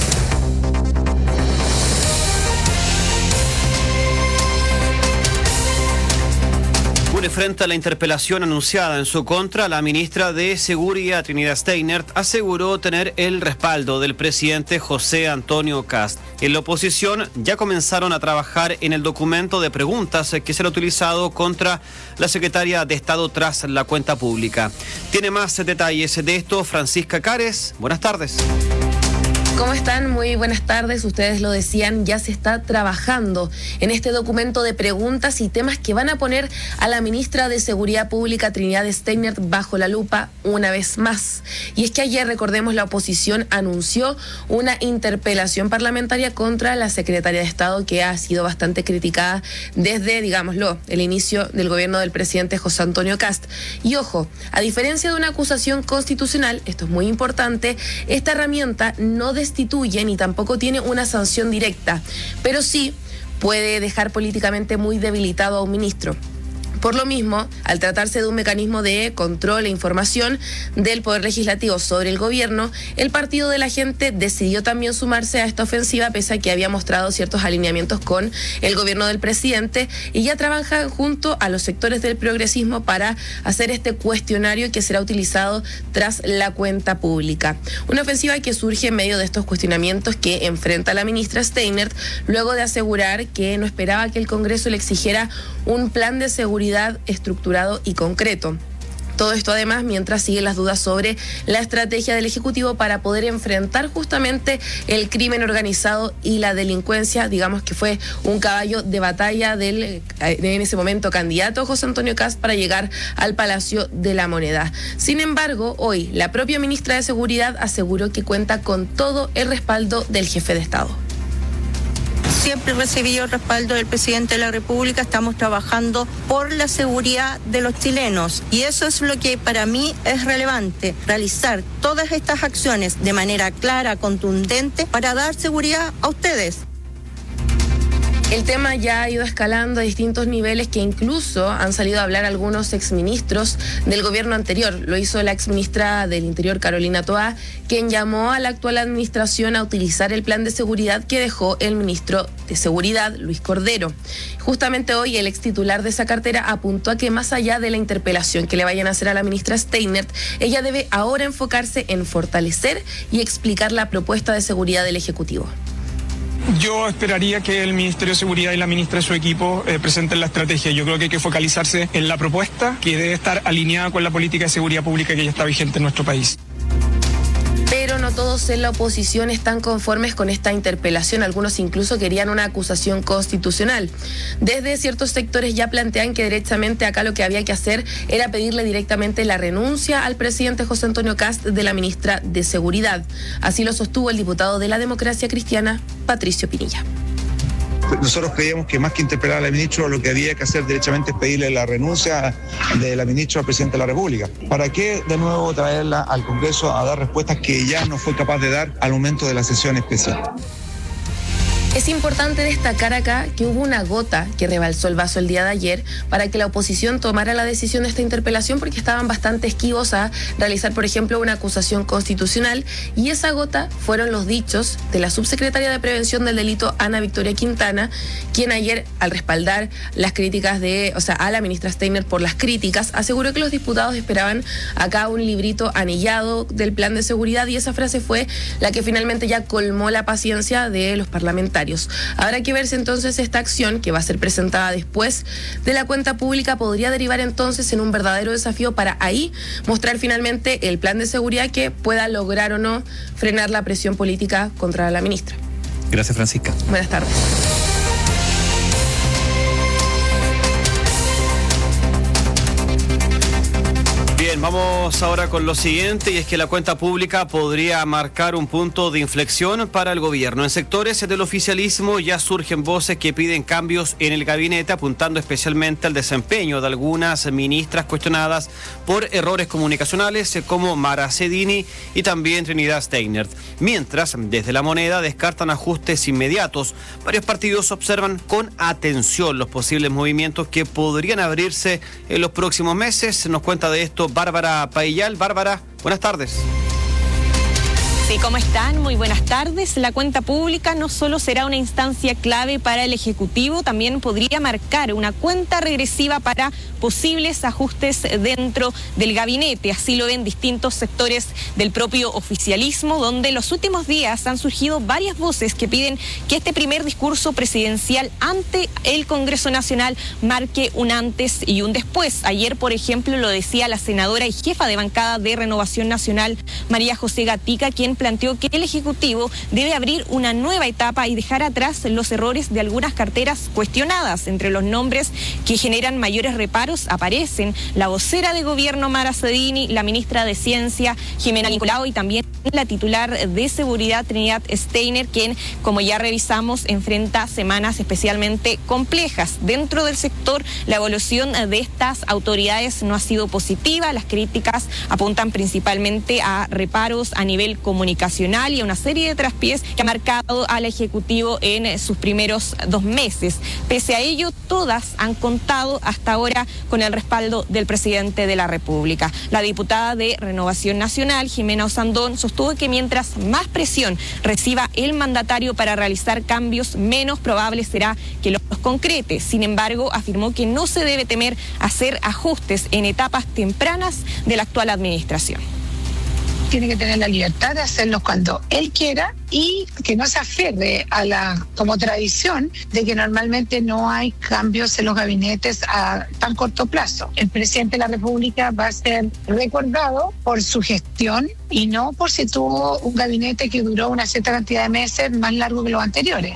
Frente a la interpelación anunciada en su contra, la ministra de Seguridad, Trinidad Steinert, aseguró tener el respaldo del presidente José Antonio Kast. En la oposición ya comenzaron a trabajar en el documento de preguntas que será utilizado contra la secretaria de Estado tras la cuenta pública. Tiene más detalles de esto Francisca Cares. Buenas tardes. ¿Cómo están? Muy buenas tardes. Ustedes lo decían, ya se está trabajando en este documento de preguntas y temas que van a poner a la ministra de Seguridad Pública, Trinidad Steinert, bajo la lupa una vez más. Y es que ayer, recordemos, la oposición anunció una interpelación parlamentaria contra la secretaria de Estado, que ha sido bastante criticada desde, digámoslo, el inicio del gobierno del presidente José Antonio Kast. Y ojo, a diferencia de una acusación constitucional, esto es muy importante, esta herramienta no destituye ni tampoco tiene una sanción directa, pero sí puede dejar políticamente muy debilitado a un ministro. Por lo mismo, al tratarse de un mecanismo de control e información del Poder Legislativo sobre el gobierno, el Partido de la Gente decidió también sumarse a esta ofensiva, pese a que había mostrado ciertos alineamientos con el gobierno del presidente, y ya trabajan junto a los sectores del progresismo para hacer este cuestionario que será utilizado tras la cuenta pública. Una ofensiva que surge en medio de estos cuestionamientos que enfrenta la ministra Steinert, luego de asegurar que no esperaba que el Congreso le exigiera un plan de seguridad estructurado y concreto. Todo esto además mientras siguen las dudas sobre la estrategia del Ejecutivo para poder enfrentar justamente el crimen organizado y la delincuencia, digamos que fue un caballo de batalla del en ese momento candidato José Antonio Kast para llegar al Palacio de la Moneda. Sin embargo, hoy la propia ministra de Seguridad aseguró que cuenta con todo el respaldo del jefe de Estado. Siempre he recibido el respaldo del presidente de la República. Estamos trabajando por la seguridad de los chilenos y eso es lo que para mí es relevante, realizar todas estas acciones de manera clara, contundente, para dar seguridad a ustedes. El tema ya ha ido escalando a distintos niveles que incluso han salido a hablar algunos exministros del gobierno anterior. Lo hizo la exministra del Interior, Carolina Toá, quien llamó a la actual administración a utilizar el plan de seguridad que dejó el ministro de Seguridad, Luis Cordero. Justamente hoy el ex titular de esa cartera apuntó a que más allá de la interpelación que le vayan a hacer a la ministra Steinert, ella debe ahora enfocarse en fortalecer y explicar la propuesta de seguridad del Ejecutivo. Yo esperaría que el Ministerio de Seguridad y la ministra de su equipo eh, presenten la estrategia. Yo creo que hay que focalizarse en la propuesta que debe estar alineada con la política de seguridad pública que ya está vigente en nuestro país. Pero no todos en la oposición están conformes con esta interpelación. Algunos incluso querían una acusación constitucional. Desde ciertos sectores ya plantean que derechamente acá lo que había que hacer era pedirle directamente la renuncia al presidente José Antonio Kast de la ministra de Seguridad. Así lo sostuvo el diputado de la Democracia Cristiana, Patricio Pinilla. Nosotros creíamos que más que interpelar a la ministra, lo que había que hacer derechamente es pedirle la renuncia de la ministra al presidente de la República. ¿Para qué de nuevo traerla al Congreso a dar respuestas que ya no fue capaz de dar al momento de la sesión especial? Es importante destacar acá que hubo una gota que rebalsó el vaso el día de ayer para que la oposición tomara la decisión de esta interpelación, porque estaban bastante esquivos a realizar, por ejemplo, una acusación constitucional, y esa gota fueron los dichos de la subsecretaria de Prevención del Delito, Ana Victoria Quintana, quien ayer, al respaldar las críticas de, o sea, a la ministra Steiner por las críticas, aseguró que los diputados esperaban acá un librito anillado del plan de seguridad, y esa frase fue la que finalmente ya colmó la paciencia de los parlamentarios. Habrá que ver si entonces esta acción, que va a ser presentada después de la cuenta pública, podría derivar entonces en un verdadero desafío para ahí mostrar finalmente el plan de seguridad que pueda lograr o no frenar la presión política contra la ministra. Gracias, Francisca. Buenas tardes. Bien, vamos ahora con lo siguiente, y es que la cuenta pública podría marcar un punto de inflexión para el gobierno. En sectores del oficialismo ya surgen voces que piden cambios en el gabinete, apuntando especialmente al desempeño de algunas ministras cuestionadas por errores comunicacionales, como Mara Cedini y también Trinidad Steiner. Mientras, desde La Moneda descartan ajustes inmediatos. Varios partidos observan con atención los posibles movimientos que podrían abrirse en los próximos meses. Nos cuenta de esto Bárbara Paillal. Bárbara, buenas tardes. Sí, ¿cómo están? Muy buenas tardes. La cuenta pública no solo será una instancia clave para el Ejecutivo, también podría marcar una cuenta regresiva para posibles ajustes dentro del gabinete. Así lo ven distintos sectores del propio oficialismo, donde en los últimos días han surgido varias voces que piden que este primer discurso presidencial ante el Congreso Nacional marque un antes y un después. Ayer, por ejemplo, lo decía la senadora y jefa de bancada de Renovación Nacional, María José Gatica, quien planteó que el Ejecutivo debe abrir una nueva etapa y dejar atrás los errores de algunas carteras cuestionadas. Entre los nombres que generan mayores reparos aparecen la vocera de gobierno Mara Cedini, la ministra de Ciencia Jimena Nicolau y también la titular de Seguridad Trinidad Steiner, quien, como ya revisamos, enfrenta semanas especialmente complejas. Dentro del sector, la evolución de estas autoridades no ha sido positiva. Las críticas apuntan principalmente a reparos a nivel comunicacional y a una serie de traspiés que ha marcado al Ejecutivo en sus primeros dos meses. Pese a ello, todas han contado hasta ahora con el respaldo del presidente de la República. La diputada de Renovación Nacional, Jimena Osandón, sostuvo que mientras más presión reciba el mandatario para realizar cambios, menos probable será que los concrete. Sin embargo, afirmó que no se debe temer hacer ajustes en etapas tempranas de la actual administración. Tiene que tener la libertad de hacerlos cuando él quiera y que no se aferre a la como tradición de que normalmente no hay cambios en los gabinetes a tan corto plazo. El presidente de la República va a ser recordado por su gestión y no por si tuvo un gabinete que duró una cierta cantidad de meses más largo que los anteriores.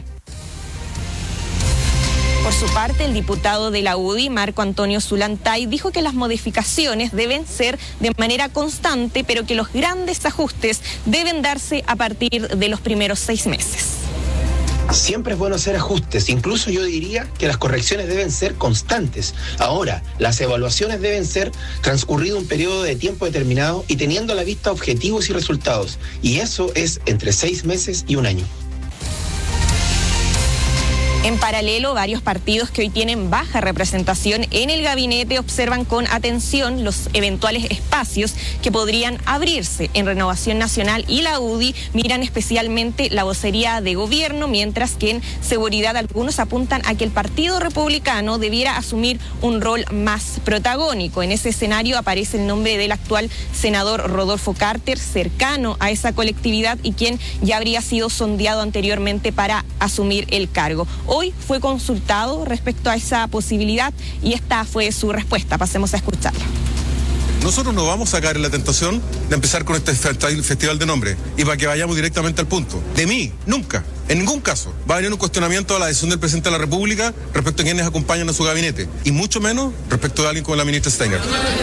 Por su parte, el diputado de la U D I, Marco Antonio Zulantay, dijo que las modificaciones deben ser de manera constante, pero que los grandes ajustes deben darse a partir de los primeros seis meses. Siempre es bueno hacer ajustes, incluso yo diría que las correcciones deben ser constantes. Ahora, las evaluaciones deben ser transcurrido un periodo de tiempo determinado y teniendo a la vista objetivos y resultados, y eso es entre seis meses y un año. En paralelo, varios partidos que hoy tienen baja representación en el gabinete observan con atención los eventuales espacios que podrían abrirse. En Renovación Nacional y la U D I miran especialmente la vocería de gobierno, mientras que en Seguridad algunos apuntan a que el Partido Republicano debiera asumir un rol más protagónico. En ese escenario aparece el nombre del actual senador Rodolfo Carter, cercano a esa colectividad y quien ya habría sido sondeado anteriormente para asumir el cargo. Hoy fue consultado respecto a esa posibilidad y esta fue su respuesta. Pasemos a escucharla. Nosotros no vamos a caer en la tentación de empezar con este festival de nombres y para que vayamos directamente al punto. De mí, nunca, en ningún caso, va a venir un cuestionamiento a la decisión del presidente de la República respecto a quienes acompañan a su gabinete y mucho menos respecto de alguien como la ministra Steiner.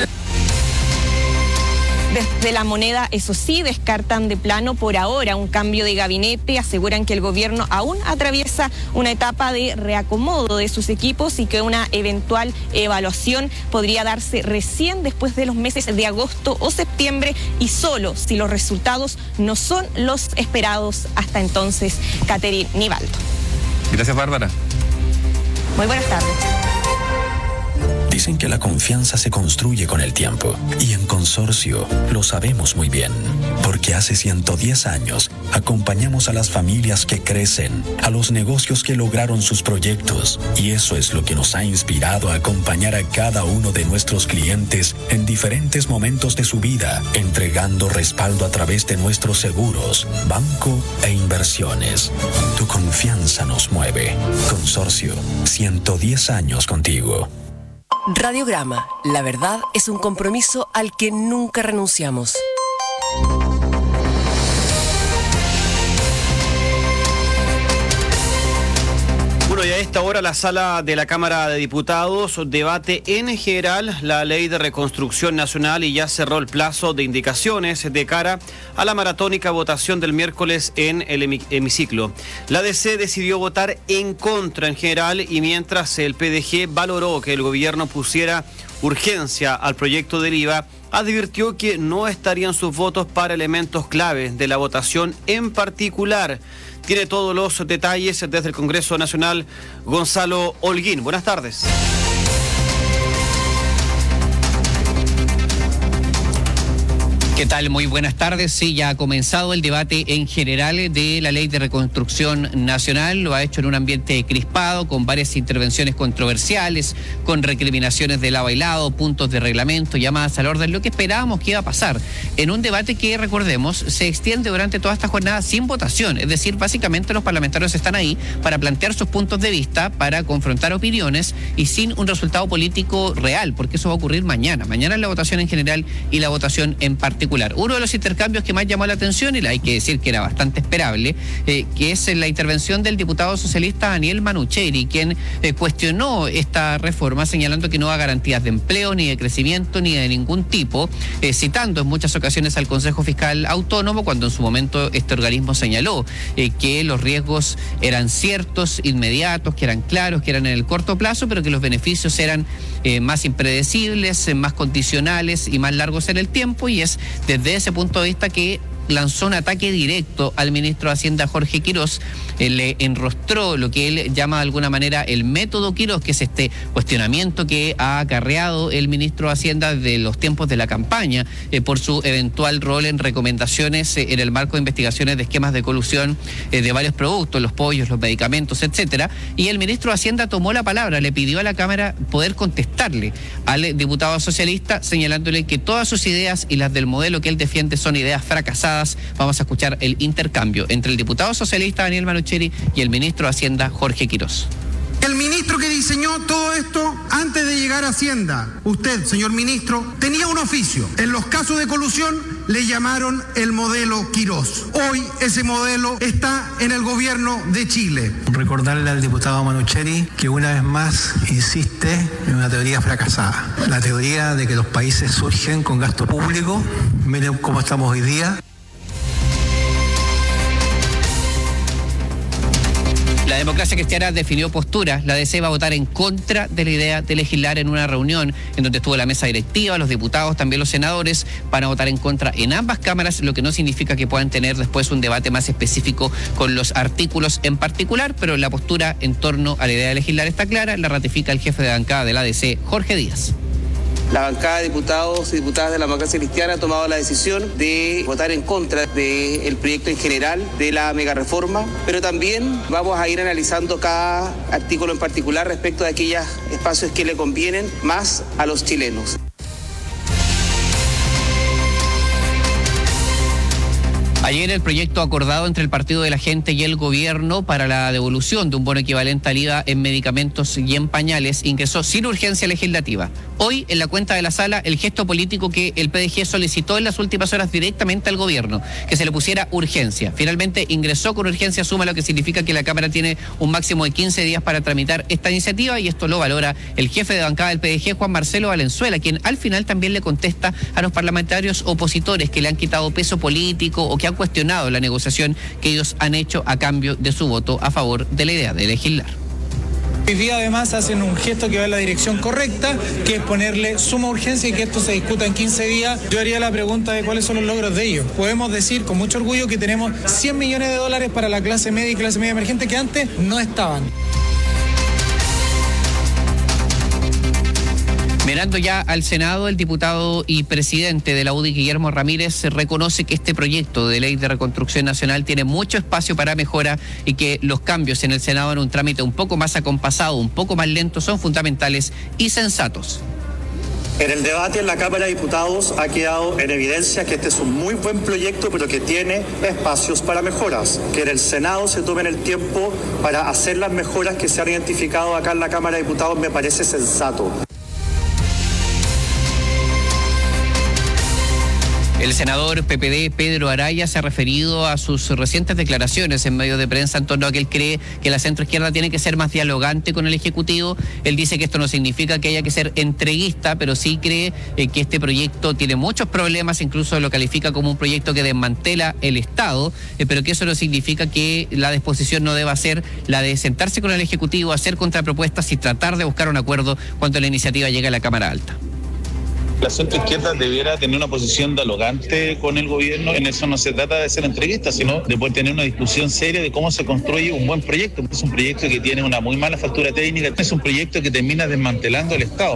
Desde La Moneda, eso sí, descartan de plano por ahora un cambio de gabinete. Aseguran que el gobierno aún atraviesa una etapa de reacomodo de sus equipos y que una eventual evaluación podría darse recién después de los meses de agosto o septiembre y solo si los resultados no son los esperados hasta entonces. Caterine Nivaldo. Gracias, Bárbara. Muy buenas tardes. Dicen que la confianza se construye con el tiempo y en Consorcio lo sabemos muy bien, porque hace ciento diez años acompañamos a las familias que crecen, a los negocios que lograron sus proyectos, y eso es lo que nos ha inspirado a acompañar a cada uno de nuestros clientes en diferentes momentos de su vida, entregando respaldo a través de nuestros seguros, banco e inversiones. Tu confianza nos mueve. Consorcio, ciento diez años contigo. Radiograma, la verdad es un compromiso al que nunca renunciamos. Bueno, y a esta hora la sala de la Cámara de Diputados debate en general la Ley de Reconstrucción Nacional y ya cerró el plazo de indicaciones de cara a la maratónica votación del miércoles en el hemiciclo. La D C decidió votar en contra en general, y mientras el P D G valoró que el gobierno pusiera urgencia al proyecto del I V A, advirtió que no estarían sus votos para elementos clave de la votación en particular. Tiene todos los detalles desde el Congreso Nacional, Gonzalo Holguín. Buenas tardes. ¿Qué tal? Muy buenas tardes. Sí, ya ha comenzado el debate en general de la Ley de Reconstrucción Nacional. Lo ha hecho en un ambiente crispado, con varias intervenciones controversiales, con recriminaciones de lado y lado, puntos de reglamento, llamadas al orden, lo que esperábamos que iba a pasar en un debate que, recordemos, se extiende durante toda esta jornada sin votación. Es decir, básicamente los parlamentarios están ahí para plantear sus puntos de vista, para confrontar opiniones y sin un resultado político real, porque eso va a ocurrir mañana. Mañana es la votación en general y la votación en particular. Uno de los intercambios que más llamó la atención, y hay que decir que era bastante esperable, eh, que es la intervención del diputado socialista Daniel Manucheri, quien eh, cuestionó esta reforma señalando que no da garantías de empleo, ni de crecimiento, ni de ningún tipo, eh, citando en muchas ocasiones al Consejo Fiscal Autónomo, cuando en su momento este organismo señaló eh, que los riesgos eran ciertos, inmediatos, que eran claros, que eran en el corto plazo, pero que los beneficios eran eh, más impredecibles, eh, más condicionales y más largos en el tiempo, y es desde ese punto de vista que lanzó un ataque directo al ministro de Hacienda, Jorge Quirós. Él le enrostró lo que él llama de alguna manera el método Quirós, que es este cuestionamiento que ha acarreado el ministro de Hacienda desde los tiempos de la campaña eh, por su eventual rol en recomendaciones eh, en el marco de investigaciones de esquemas de colusión eh, de varios productos, los pollos, los medicamentos, etcétera. Y el ministro de Hacienda tomó la palabra, le pidió a la Cámara poder contestarle al diputado socialista, señalándole que todas sus ideas y las del modelo que él defiende son ideas fracasadas. Vamos a escuchar el intercambio entre el diputado socialista Daniel Manucheri y el ministro de Hacienda, Jorge Quirós. El ministro que diseñó todo esto antes de llegar a Hacienda, usted, señor ministro, tenía un oficio. En los casos de colusión le llamaron el modelo Quirós. Hoy ese modelo está en el gobierno de Chile. Recordarle al diputado Manucheri que una vez más insiste en una teoría fracasada. La teoría de que los países surgen con gasto público. Miren cómo estamos hoy día. La Democracia Cristiana definió postura. La D C va a votar en contra de la idea de legislar en una reunión en donde estuvo la mesa directiva, los diputados, también los senadores, van a votar en contra en ambas cámaras, lo que no significa que puedan tener después un debate más específico con los artículos en particular, pero la postura en torno a la idea de legislar está clara, la ratifica el jefe de bancada de la D C, Jorge Díaz. La bancada de diputados y diputadas de la Democracia Cristiana ha tomado la decisión de votar en contra del proyecto en general de la megareforma, pero también vamos a ir analizando cada artículo en particular respecto de aquellos espacios que le convienen más a los chilenos. Ayer el proyecto acordado entre el Partido de la Gente y el Gobierno para la devolución de un bono equivalente al I V A en medicamentos y en pañales ingresó sin urgencia legislativa. Hoy, en la cuenta de la sala, el gesto político que el P D G solicitó en las últimas horas directamente al Gobierno, que se le pusiera urgencia. Finalmente ingresó con urgencia suma, lo que significa que la Cámara tiene un máximo de quince días para tramitar esta iniciativa, y esto lo valora el jefe de bancada del P D G, Juan Marcelo Valenzuela, quien al final también le contesta a los parlamentarios opositores que le han quitado peso político o que han cuestionado la negociación que ellos han hecho a cambio de su voto a favor de la idea de legislar. Hoy día además hacen un gesto que va en la dirección correcta, que es ponerle suma urgencia y que esto se discuta en quince días. Yo haría la pregunta de cuáles son los logros de ellos. Podemos decir con mucho orgullo que tenemos cien millones de dólares para la clase media y clase media emergente que antes no estaban. Mirando ya al Senado, el diputado y presidente de la U D I, Guillermo Ramírez, reconoce que este proyecto de ley de reconstrucción nacional tiene mucho espacio para mejora y que los cambios en el Senado en un trámite un poco más acompasado, un poco más lento, son fundamentales y sensatos. En el debate en la Cámara de Diputados ha quedado en evidencia que este es un muy buen proyecto, pero que tiene espacios para mejoras. Que en el Senado se tomen el tiempo para hacer las mejoras que se han identificado acá en la Cámara de Diputados me parece sensato. El senador P P D, Pedro Araya, se ha referido a sus recientes declaraciones en medios de prensa en torno a que él cree que la centroizquierda tiene que ser más dialogante con el Ejecutivo. Él dice que esto no significa que haya que ser entreguista, pero sí cree eh, que este proyecto tiene muchos problemas, incluso lo califica como un proyecto que desmantela el Estado, eh, pero que eso no significa que la disposición no deba ser la de sentarse con el Ejecutivo, hacer contrapropuestas y tratar de buscar un acuerdo cuando la iniciativa llegue a la Cámara Alta. La centroizquierda debiera tener una posición dialogante con el gobierno. En eso no se trata de ser entreguista, sino de poder tener una discusión seria de cómo se construye un buen proyecto. Es un proyecto que tiene una muy mala factura técnica, es un proyecto que termina desmantelando el Estado.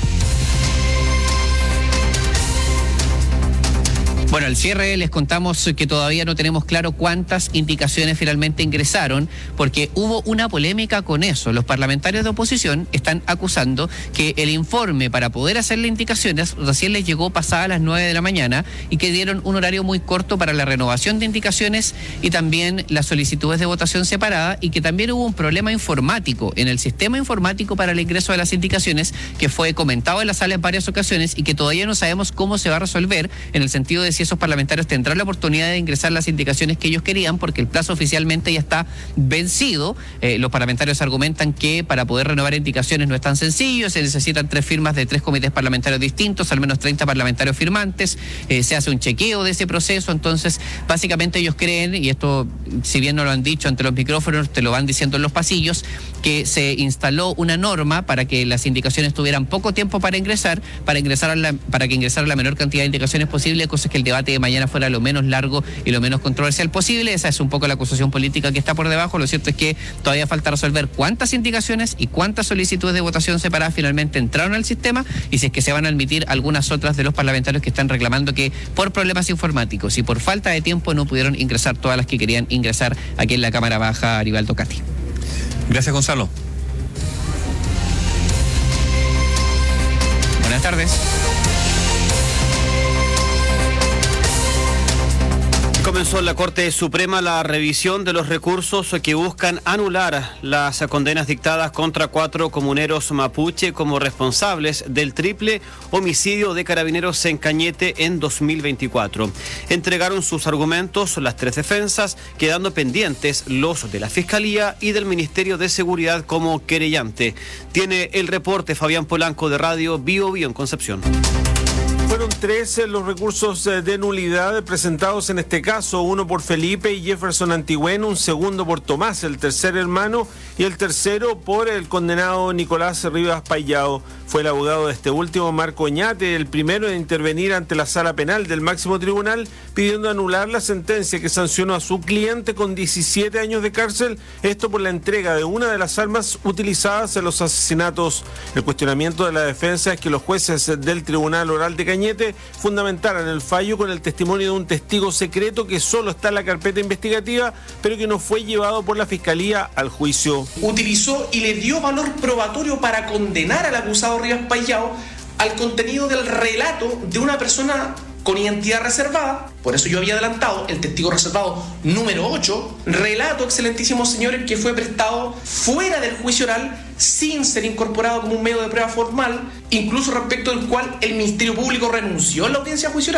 Bueno, al cierre les contamos que todavía no tenemos claro cuántas indicaciones finalmente ingresaron, porque hubo una polémica con eso. Los parlamentarios de oposición están acusando que el informe para poder hacerle indicaciones recién les llegó pasada las nueve de la mañana y que dieron un horario muy corto para la renovación de indicaciones y también las solicitudes de votación separada, y que también hubo un problema informático en el sistema informático para el ingreso de las indicaciones que fue comentado en la sala en varias ocasiones y que todavía no sabemos cómo se va a resolver, en el sentido de si esos parlamentarios tendrán la oportunidad de ingresar las indicaciones que ellos querían, porque el plazo oficialmente ya está vencido. Eh, los parlamentarios argumentan que para poder renovar indicaciones no es tan sencillo, se necesitan tres firmas de tres comités parlamentarios distintos, al menos treinta parlamentarios firmantes, eh, se hace un chequeo de ese proceso. Entonces, básicamente ellos creen, y esto si bien no lo han dicho ante los micrófonos, te lo van diciendo en los pasillos, que se instaló una norma para que las indicaciones tuvieran poco tiempo para ingresar, para ingresar a la, para que ingresara la menor cantidad de indicaciones posible, cosa que el debate de mañana fuera lo menos largo y lo menos controversial posible. Esa es un poco la acusación política que está por debajo. Lo cierto es que todavía falta resolver cuántas indicaciones y cuántas solicitudes de votación separadas finalmente entraron al sistema, y si es que se van a admitir algunas otras de los parlamentarios que están reclamando que por problemas informáticos y por falta de tiempo no pudieron ingresar todas las que querían ingresar aquí en la Cámara Baja. Aribaldo Cati. Gracias, Gonzalo. Buenas tardes. Comenzó en la Corte Suprema la revisión de los recursos que buscan anular las condenas dictadas contra cuatro comuneros mapuche como responsables del triple homicidio de carabineros en Cañete en dos mil veinticuatro. Entregaron sus argumentos las tres defensas, quedando pendientes los de la Fiscalía y del Ministerio de Seguridad como querellante. Tiene el reporte Fabián Polanco de Radio Bio Bio en Concepción. Fueron tres los recursos de nulidad presentados en este caso, uno por Felipe y Jefferson Antigüeno, un segundo por Tomás, el tercer hermano, y el tercero por el condenado Nicolás Rivas Payao. Fue el abogado de este último, Marco Oñate, el primero en intervenir ante la sala penal del máximo tribunal, pidiendo anular la sentencia que sancionó a su cliente con diecisiete años de cárcel, esto por la entrega de una de las armas utilizadas en los asesinatos. El cuestionamiento de la defensa es que los jueces del Tribunal Oral de Cañete fundamentaran el fallo con el testimonio de un testigo secreto que solo está en la carpeta investigativa, pero que no fue llevado por la Fiscalía al juicio. Utilizó y le dio valor probatorio para condenar al acusado Rivas Payao al contenido del relato de una persona con identidad reservada. Por eso yo había adelantado el testigo reservado número ocho, relato, excelentísimos señores, que fue prestado fuera del juicio oral sin ser incorporado como un medio de prueba formal, incluso respecto del cual el Ministerio Público renunció en la audiencia juicio oral.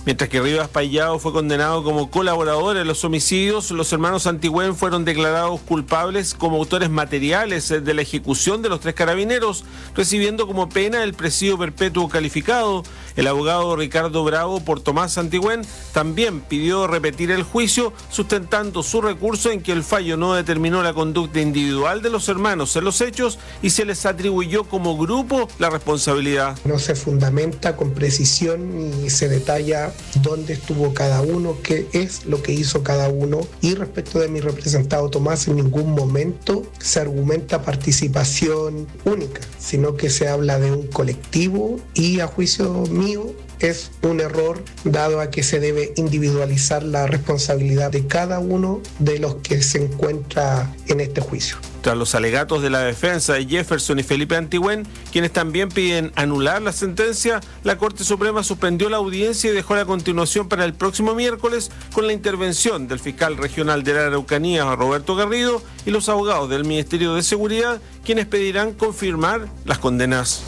Mientras que Rivas Payao fue condenado como colaborador en los homicidios, los hermanos Antigüén fueron declarados culpables como autores materiales de la ejecución de los tres carabineros, recibiendo como pena el presidio perpetuo calificado. El abogado Ricardo Bravo por Tomás Antigüén también pidió repetir el juicio, sustentando su recurso en que el fallo no determinó la conducta individual de los hermanos en los hechos y se les atribuyó como grupo la responsabilidad. No se fundamenta con precisión ni se detalla dónde estuvo cada uno, qué es lo que hizo cada uno, y respecto de mi representado Tomás en ningún momento se argumenta participación única, sino que se habla de un colectivo y a juicio mío es un error dado a que se debe individualizar la responsabilidad de cada uno de los que se encuentra en este juicio. Tras los alegatos de la defensa de Jefferson y Felipe Antigüén, quienes también piden anular la sentencia, la Corte Suprema suspendió la audiencia y dejó la continuación para el próximo miércoles con la intervención del fiscal regional de la Araucanía, Roberto Garrido, y los abogados del Ministerio de Seguridad, quienes pedirán confirmar las condenas.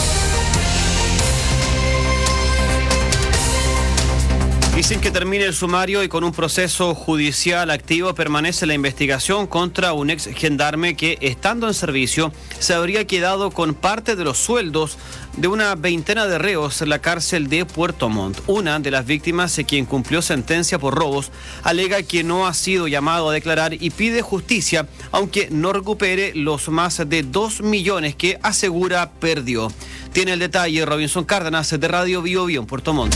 Y sin que termine el sumario y con un proceso judicial activo, permanece la investigación contra un ex gendarme que, estando en servicio, se habría quedado con parte de los sueldos de una veintena de reos en la cárcel de Puerto Montt. Una de las víctimas, quien cumplió sentencia por robos, alega que no ha sido llamado a declarar y pide justicia, aunque no recupere los más de dos millones que asegura perdió. Tiene el detalle Robinson Cárdenas de Radio Bio Bio en Puerto Montt.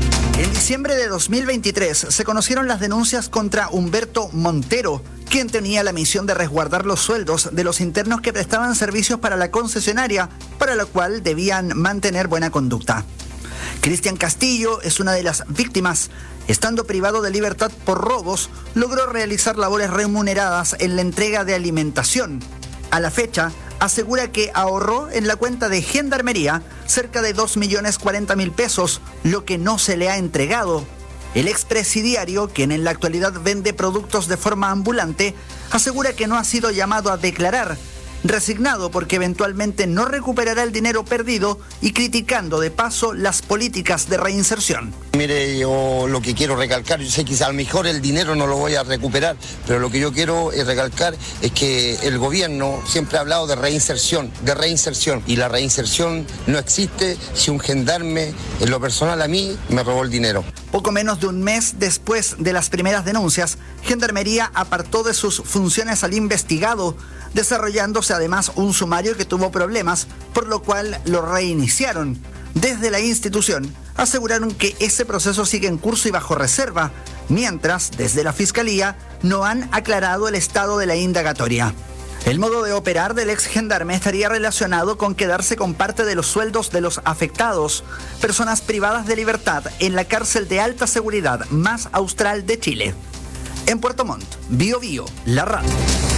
En diciembre de dos mil veintitrés se conocieron las denuncias contra Humberto Montero, quien tenía la misión de resguardar los sueldos de los internos que prestaban servicios para la concesionaria, para lo cual debían mantener buena conducta. Cristian Castillo es una de las víctimas. Estando privado de libertad por robos, logró realizar labores remuneradas en la entrega de alimentación. A la fecha, asegura que ahorró en la cuenta de Gendarmería cerca de dos millones cuarenta mil pesos, lo que no se le ha entregado. El expresidiario, quien en la actualidad vende productos de forma ambulante, asegura que no ha sido llamado a declarar, resignado porque eventualmente no recuperará el dinero perdido y criticando de paso las políticas de reinserción. Mire, yo lo que quiero recalcar, yo sé que a lo mejor el dinero no lo voy a recuperar, pero lo que yo quiero es recalcar es que el gobierno siempre ha hablado de reinserción, de reinserción, y la reinserción no existe si un gendarme, en lo personal a mí, me robó el dinero. Poco menos de un mes después de las primeras denuncias, Gendarmería apartó de sus funciones al investigado, desarrollándose además un sumario que tuvo problemas, por lo cual lo reiniciaron. Desde la institución aseguraron que ese proceso sigue en curso y bajo reserva, mientras desde la Fiscalía no han aclarado el estado de la indagatoria. El modo de operar del ex gendarme estaría relacionado con quedarse con parte de los sueldos de los afectados, personas privadas de libertad en la cárcel de alta seguridad más austral de Chile. En Puerto Montt, Bio Bio, la radio.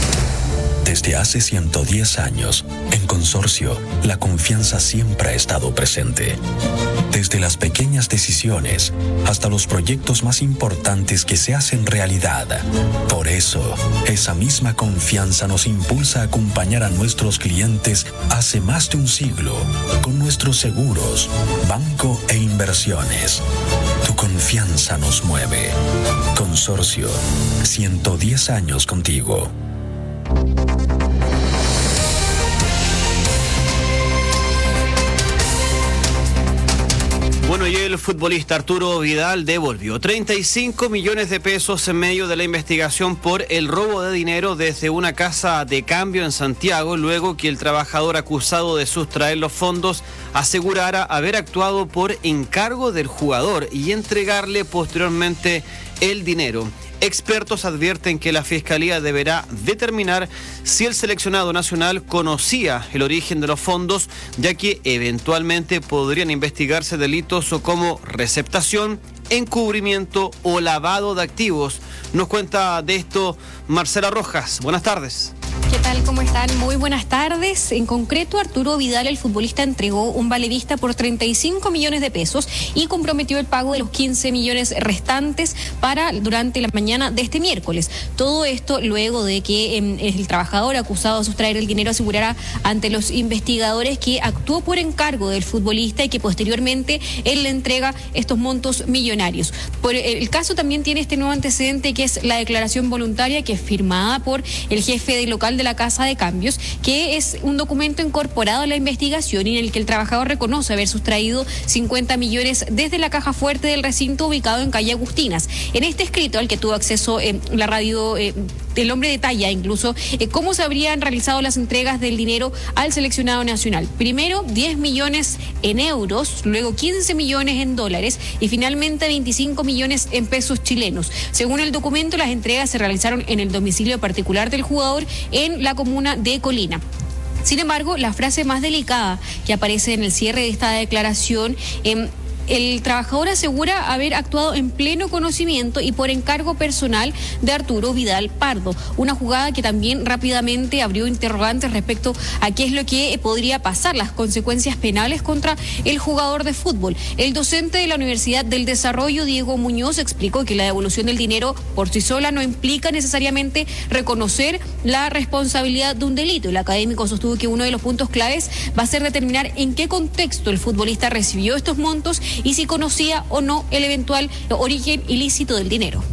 Desde hace ciento diez años, en Consorcio, la confianza siempre ha estado presente. Desde las pequeñas decisiones hasta los proyectos más importantes que se hacen realidad. Por eso, esa misma confianza nos impulsa a acompañar a nuestros clientes hace más de un siglo con nuestros seguros, banco e inversiones. Tu confianza nos mueve. Consorcio, ciento diez años contigo. Bueno, y el futbolista Arturo Vidal devolvió treinta y cinco millones de pesos en medio de la investigación por el robo de dinero desde una casa de cambio en Santiago, luego que el trabajador acusado de sustraer los fondos asegurara haber actuado por encargo del jugador y entregarle posteriormente el dinero. Expertos advierten que la Fiscalía deberá determinar si el seleccionado nacional conocía el origen de los fondos, ya que eventualmente podrían investigarse delitos como receptación, encubrimiento o lavado de activos. Nos cuenta de esto Marcela Rojas. Buenas tardes. ¿Qué tal? ¿Cómo están? Muy buenas tardes. En concreto, Arturo Vidal, el futbolista, entregó un vale vista por treinta y cinco millones de pesos y comprometió el pago de los quince millones restantes para durante la mañana de este miércoles. Todo esto luego de que eh, el trabajador acusado de sustraer el dinero asegurara ante los investigadores que actuó por encargo del futbolista y que posteriormente él le entrega estos montos millonarios. Por el caso también tiene este nuevo antecedente, que es la declaración voluntaria, que es firmada por el jefe del local de la Casa de Cambios, que es un documento incorporado a la investigación y en el que el trabajador reconoce haber sustraído cincuenta millones desde la caja fuerte del recinto ubicado en calle Agustinas. En este escrito, al que tuvo acceso eh, la radio, eh, el hombre detalla incluso eh, cómo se habrían realizado las entregas del dinero al seleccionado nacional. Primero diez millones en euros, luego quince millones en dólares y finalmente veinticinco millones en pesos chilenos. Según el documento, las entregas se realizaron en el domicilio particular del jugador en la comuna de Colina. Sin embargo, la frase más delicada que aparece en el cierre de esta declaración, eh, el trabajador asegura haber actuado en pleno conocimiento y por encargo personal de Arturo Vidal Pardo, una jugada que también rápidamente abrió interrogantes respecto a qué es lo que podría pasar, las consecuencias penales contra el jugador de fútbol. El docente de la Universidad del Desarrollo, Diego Muñoz, explicó que la devolución del dinero por sí sola no implica necesariamente reconocer la responsabilidad de un delito. El académico sostuvo que uno de los puntos claves va a ser determinar en qué contexto el futbolista recibió estos montos y si conocía o no el eventual origen ilícito del dinero.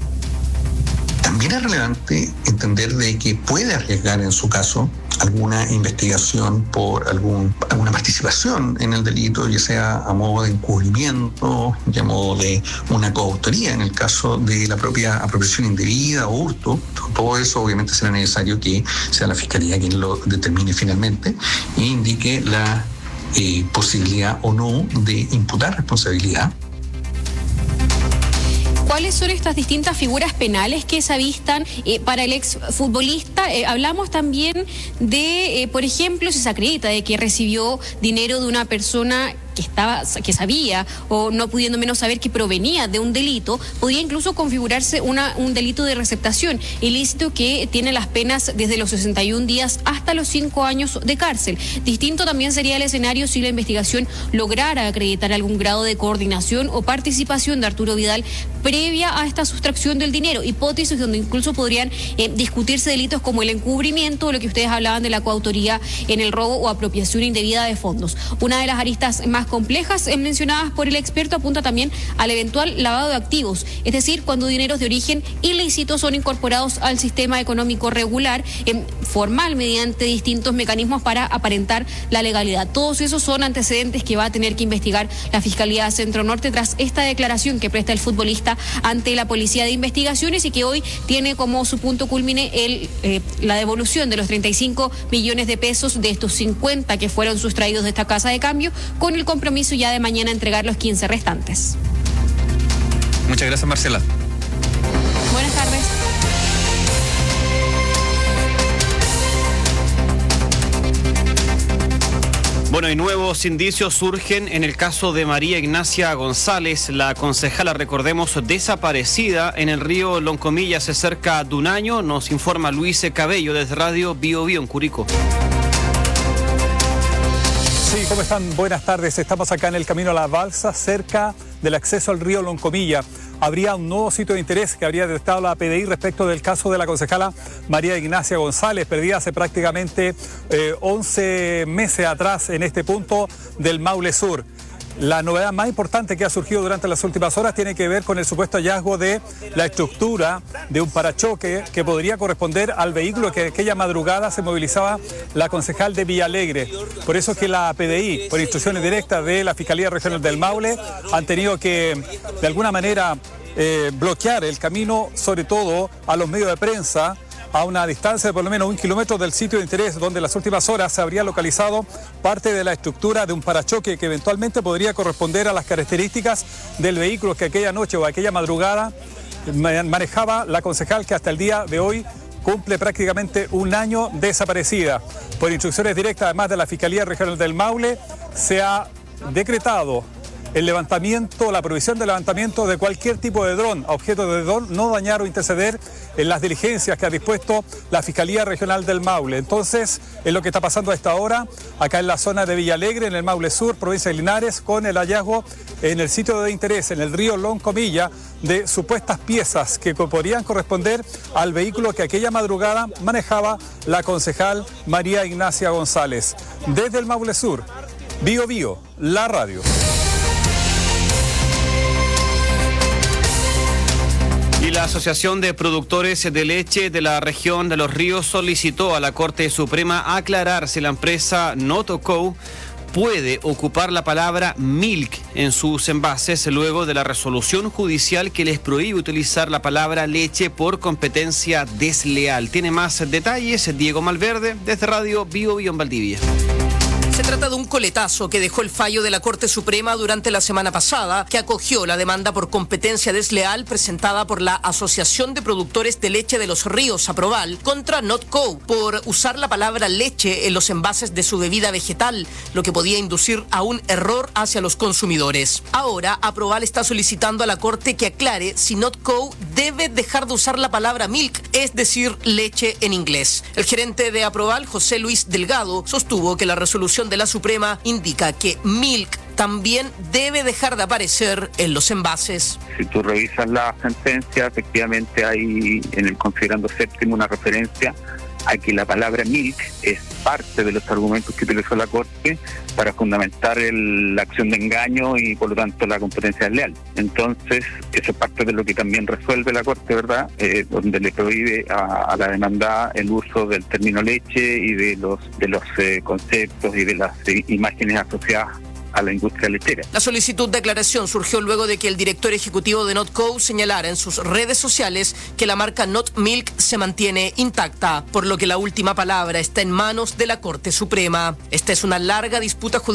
También es relevante entender de que puede arriesgar en su caso alguna investigación por algún, alguna participación en el delito, ya sea a modo de encubrimiento, ya a modo de una coautoría en el caso de la propia apropiación indebida o hurto. Todo eso obviamente será necesario que sea la Fiscalía quien lo determine finalmente e indique la Eh, posibilidad o no de imputar responsabilidad. ¿Cuáles son estas distintas figuras penales que se avistan eh, para el exfutbolista? Eh, hablamos también de, eh, por ejemplo, si se acredita de que recibió dinero de una persona que estaba, que sabía o no pudiendo menos saber que provenía de un delito, podría incluso configurarse una, un delito de receptación ilícito que tiene las penas desde los sesenta y un días hasta los cinco años de cárcel. Distinto también sería el escenario si la investigación lograra acreditar algún grado de coordinación o participación de Arturo Vidal previa a esta sustracción del dinero, hipótesis donde incluso podrían eh, discutirse delitos como el encubrimiento o lo que ustedes hablaban de la coautoría en el robo o apropiación indebida de fondos. Una de las aristas más complejas mencionadas por el experto apunta también al eventual lavado de activos, es decir, cuando dineros de origen ilícito son incorporados al sistema económico regular, eh, formal, mediante distintos mecanismos para aparentar la legalidad. Todos esos son antecedentes que va a tener que investigar la Fiscalía Centro Norte tras esta declaración que presta el futbolista ante la Policía de Investigaciones y que hoy tiene como su punto culmine el, eh, la devolución de los treinta y cinco millones de pesos de estos cincuenta que fueron sustraídos de esta casa de cambio, con el compromiso ya de mañana entregar los quince restantes. Muchas gracias, Marcela. Buenas tardes. Bueno, y nuevos indicios surgen en el caso de María Ignacia González, la concejala, recordemos, desaparecida en el río Loncomilla hace cerca de un año. Nos informa Luis Cabello desde Radio Bio Bio en Curicó. Sí, ¿cómo están? Buenas tardes. Estamos acá en el camino a la balsa, cerca del acceso al río Loncomilla. Habría un nuevo sitio de interés que habría detectado la P D I respecto del caso de la concejala María Ignacia González, perdida hace prácticamente eh, once meses atrás en este punto del Maule Sur. La novedad más importante que ha surgido durante las últimas horas tiene que ver con el supuesto hallazgo de la estructura de un parachoque que podría corresponder al vehículo que aquella madrugada se movilizaba la concejal de Villalegre. Por eso es que la P D I, por instrucciones directas de la Fiscalía Regional del Maule, han tenido que, de alguna manera, eh, bloquear el camino, sobre todo a los medios de prensa, a una distancia de por lo menos un kilómetro del sitio de interés, donde en las últimas horas se habría localizado parte de la estructura de un parachoque que eventualmente podría corresponder a las características del vehículo que aquella noche o aquella madrugada manejaba la concejal, que hasta el día de hoy cumple prácticamente un año desaparecida. Por instrucciones directas, además de la Fiscalía Regional del Maule, se ha decretado el levantamiento, la prohibición de levantamiento de cualquier tipo de dron, a objeto de dron, no dañar o interceder en las diligencias que ha dispuesto la Fiscalía Regional del Maule. Entonces, es lo que está pasando a esta hora, acá en la zona de Villalegre, en el Maule Sur, provincia de Linares, con el hallazgo en el sitio de interés, en el río Loncomilla, de supuestas piezas que podrían corresponder al vehículo que aquella madrugada manejaba la concejal María Ignacia González. Desde el Maule Sur, Bio Bio, la radio. Y la Asociación de Productores de Leche de la región de Los Ríos solicitó a la Corte Suprema aclarar si la empresa Notoco puede ocupar la palabra milk en sus envases luego de la resolución judicial que les prohíbe utilizar la palabra leche por competencia desleal. Tiene más detalles Diego Malverde desde Radio Bio Bio en Valdivia. Se trata de un coletazo que dejó el fallo de la Corte Suprema durante la semana pasada, que acogió la demanda por competencia desleal presentada por la Asociación de Productores de Leche de Los Ríos, Aproval, contra Notco por usar la palabra leche en los envases de su bebida vegetal, lo que podía inducir a un error hacia los consumidores. Ahora, Aproval está solicitando a la Corte que aclare si Notco debe dejar de usar la palabra milk, es decir, leche en inglés. El gerente de Aproval, José Luis Delgado, sostuvo que la resolución de la Suprema indica que milk también debe dejar de aparecer en los envases. Si tú revisas la sentencia, efectivamente hay en el considerando séptimo una referencia a que la palabra milk es parte de los argumentos que utilizó la Corte para fundamentar el, la acción de engaño y por lo tanto la competencia desleal. Entonces, eso es parte de lo que también resuelve la Corte, ¿verdad? Eh, donde le prohíbe a, a la demandada el uso del término leche y de los, de los eh, conceptos y de las eh, imágenes asociadas a la industria lechera. La solicitud de aclaración surgió luego de que el director ejecutivo de Notco señalara en sus redes sociales que la marca Not Milk se mantiene intacta, por lo que la última palabra está en manos de la Corte Suprema. Esta es una larga disputa judicial